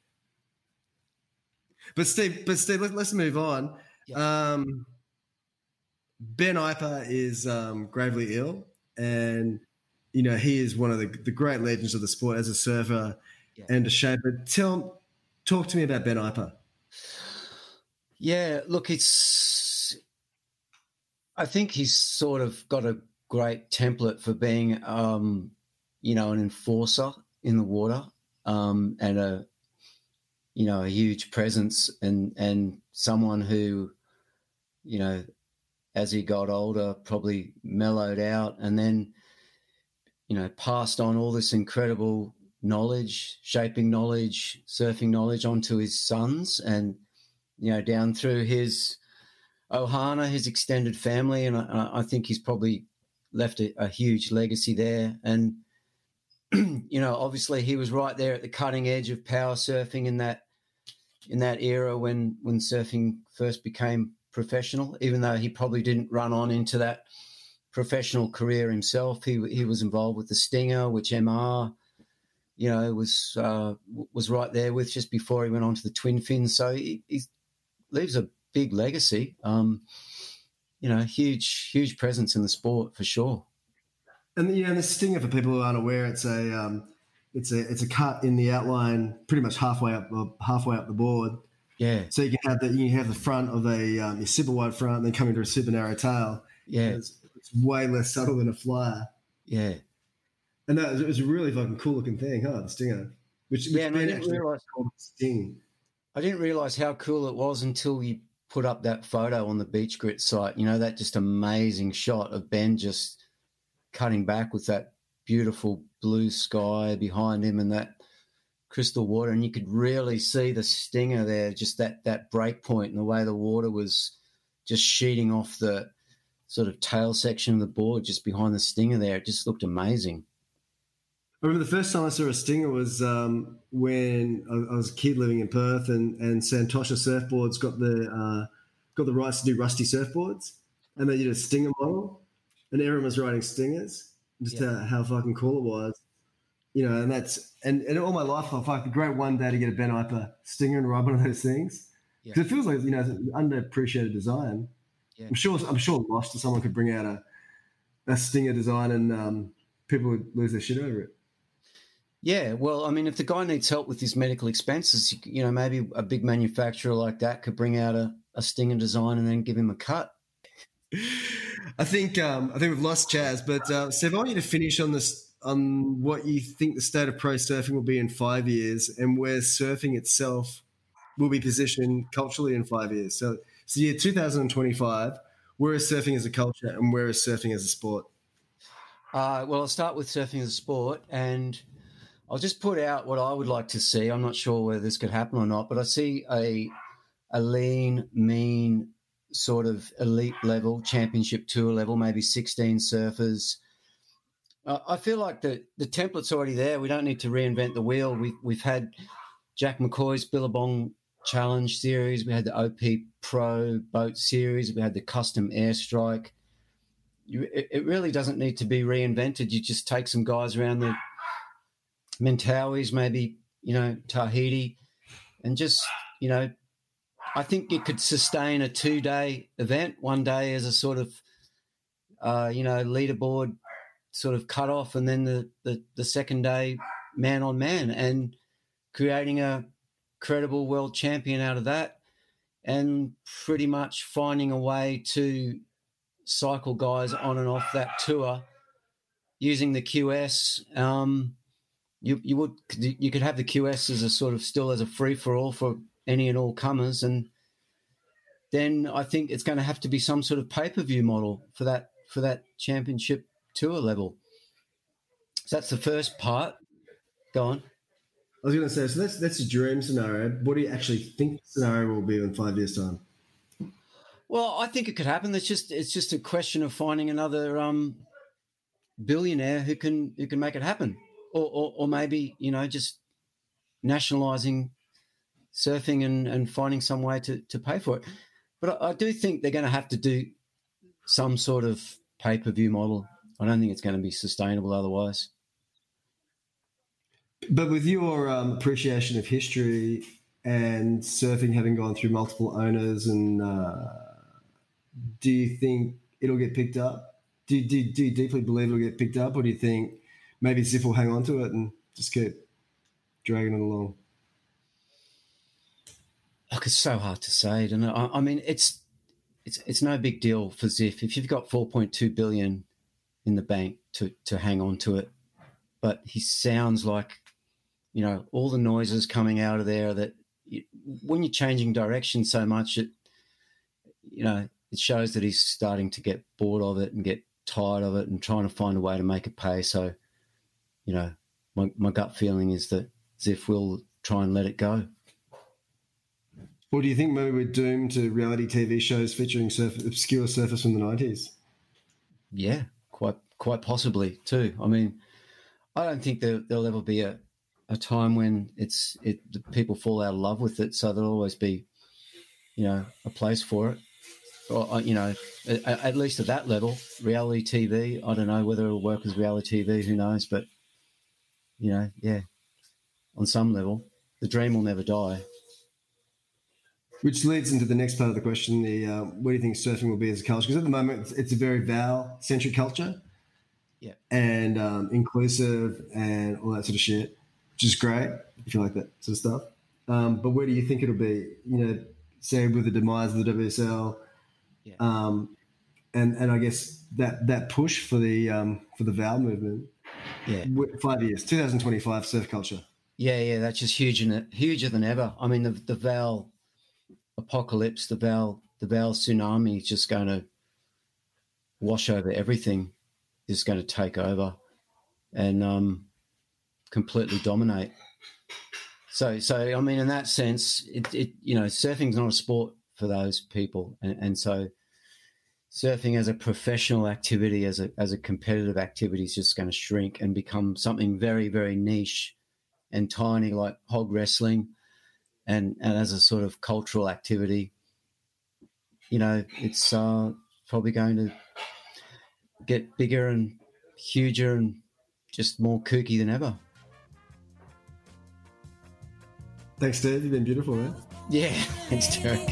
But Steve, let's move on. Yeah. Ben Iper is gravely ill, and he is one of the great legends of the sport as a surfer and a shaper. Talk to me about Ben Iper. Yeah, look, I think he's sort of got a great template for being, an enforcer in the water, and a huge presence and someone who, as he got older, probably mellowed out and then, passed on all this incredible knowledge, shaping knowledge, surfing knowledge onto his sons and, down through his Ohana, his extended family. And I think he's probably left a huge legacy there. And, obviously he was right there at the cutting edge of power surfing in that era when surfing first became professional, even though he probably didn't run on into that professional career himself. He was involved with the Stinger, which MR, was right there with just before he went on to the Twin Fins. So he leaves a big legacy. Huge presence in the sport for sure. And the Stinger, for people who aren't aware, it's a cut in the outline, pretty much halfway up the board. Yeah. So you can have the front of your super wide front, and then come into a super narrow tail. Yeah. It's way less subtle than a flyer. Yeah. And it was a really fucking cool looking thing, huh? The Stinger. Which I didn't realize. Sting. I didn't realize how cool it was until you put up that photo on the Beach Grit site. That just amazing shot of Ben just cutting back with that beautiful blue sky behind him and that crystal water, and you could really see the stinger there, just that break point and the way the water was just sheeting off the sort of tail section of the board just behind the stinger there. It just looked amazing. I remember the first time I saw a stinger was when I was a kid living in Perth, and Santosha Surfboards got the rights to do rusty surfboards, and they did a stinger model, and everyone was riding stingers. Just how fucking cool it was, you know. And that's and all my life I thought it'd be great one day to get a Ben Iper stinger and ride one of those things. Because it feels like, you know, it's an underappreciated design. Yeah. I'm sure Lost or someone could bring out a stinger design and people would lose their shit over it. Yeah, well, I mean, if the guy needs help with his medical expenses, you know, maybe a big manufacturer like that could bring out a stinger design and then give him a cut. I think we've lost Chaz, but Steve, I want you to finish on this, on what you think the state of pro surfing will be in 5 years and where surfing itself will be positioned culturally in 5 years. So year 2025, where is surfing as a culture and where is surfing as a sport? Well, I'll start with surfing as a sport, and I'll just put out what I would like to see. I'm not sure whether this could happen or not, but I see a lean, mean, sort of elite level, championship tour level, maybe 16 surfers. I feel like the template's already there. We don't need to reinvent the wheel. We've had Jack McCoy's Billabong Challenge series. We had the OP Pro Boat series. We had the custom airstrike. It really doesn't need to be reinvented. You just take some guys around the Mentawais, maybe, you know, Tahiti, and just, you know, I think you could sustain a 2-day event, 1 day as a sort of, you know, leaderboard sort of cut off, and then the second day man on man, and creating a credible world champion out of that, and pretty much finding a way to cycle guys on and off that tour using the QS. You could have the QS as a sort of still as a free for all for any and all comers, and then I think it's going to have to be some sort of pay-per-view model for that championship tour level. So that's the first part. Go on. I was going to say, so that's your dream scenario. What do you actually think the scenario will be in 5 years' time? Well, I think it could happen. It's just a question of finding another billionaire who can make it happen, or maybe, you know, just nationalising surfing and finding some way to pay for it. But I do think they're going to have to do some sort of pay-per-view model. I don't think it's going to be sustainable otherwise. But with your appreciation of history and surfing having gone through multiple owners, and do you think it'll get picked up? Do you deeply believe it'll get picked up, or do you think maybe Ziff will hang on to it and just keep dragging it along? Look, it's so hard to say. I don't know. I mean, it's no big deal for Ziff if you've got $4.2 billion in the bank to hang on to it. But he sounds like, you know, all the noises coming out of there that when you're changing direction so much, it shows that he's starting to get bored of it and get tired of it and trying to find a way to make it pay. So, you know, my gut feeling is that Ziff will try and let it go. Or do you think maybe we're doomed to reality TV shows featuring obscure surfers from the 90s? Yeah, quite possibly too. I mean, I don't think there'll ever be a time when the people fall out of love with it, so there'll always be, you know, a place for it. Or, you know, at least at that level, reality TV. I don't know whether it'll work as reality TV, who knows, but, you know, yeah, on some level, the dream will never die. Which leads into the next part of the question, what do you think surfing will be as a culture? Because at the moment, it's a very Val-centric culture, yeah, and inclusive and all that sort of shit, which is great if you like that sort of stuff. But where do you think it'll be? You know, say with the demise of the WSL, yeah. And I guess that push for the Val movement. Yeah, 5 years, 2025 surf culture. Yeah, that's just huger than ever. I mean, the Val apocalypse, the Val tsunami is just going to wash over everything. Is going to take over and completely dominate. So I mean, in that sense, it you know, surfing's not a sport for those people, and so surfing as a professional activity, as a competitive activity, is just going to shrink and become something very, very niche and tiny, like hog wrestling, and as a sort of cultural activity, you know, it's probably going to get bigger and huger and just more kooky than ever. Thanks, Steve. You've been beautiful, man. Yeah, thanks, Derek.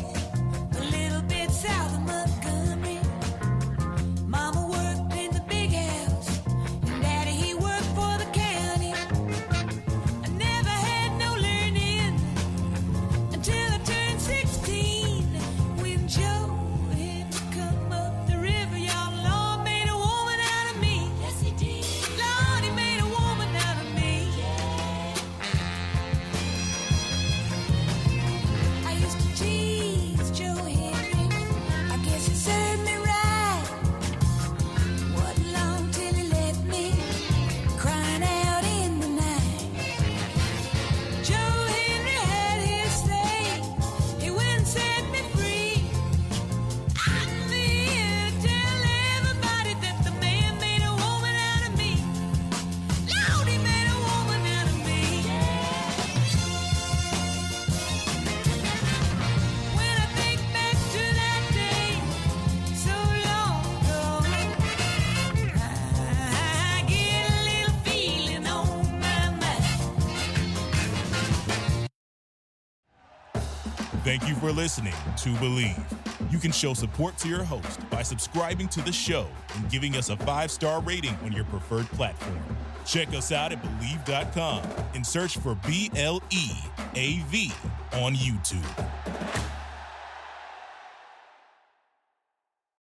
Thank you for listening to Believe. You can show support to your host by subscribing to the show and giving us a 5-star rating on your preferred platform. Check us out at Believe.com and search for BLEAV on YouTube.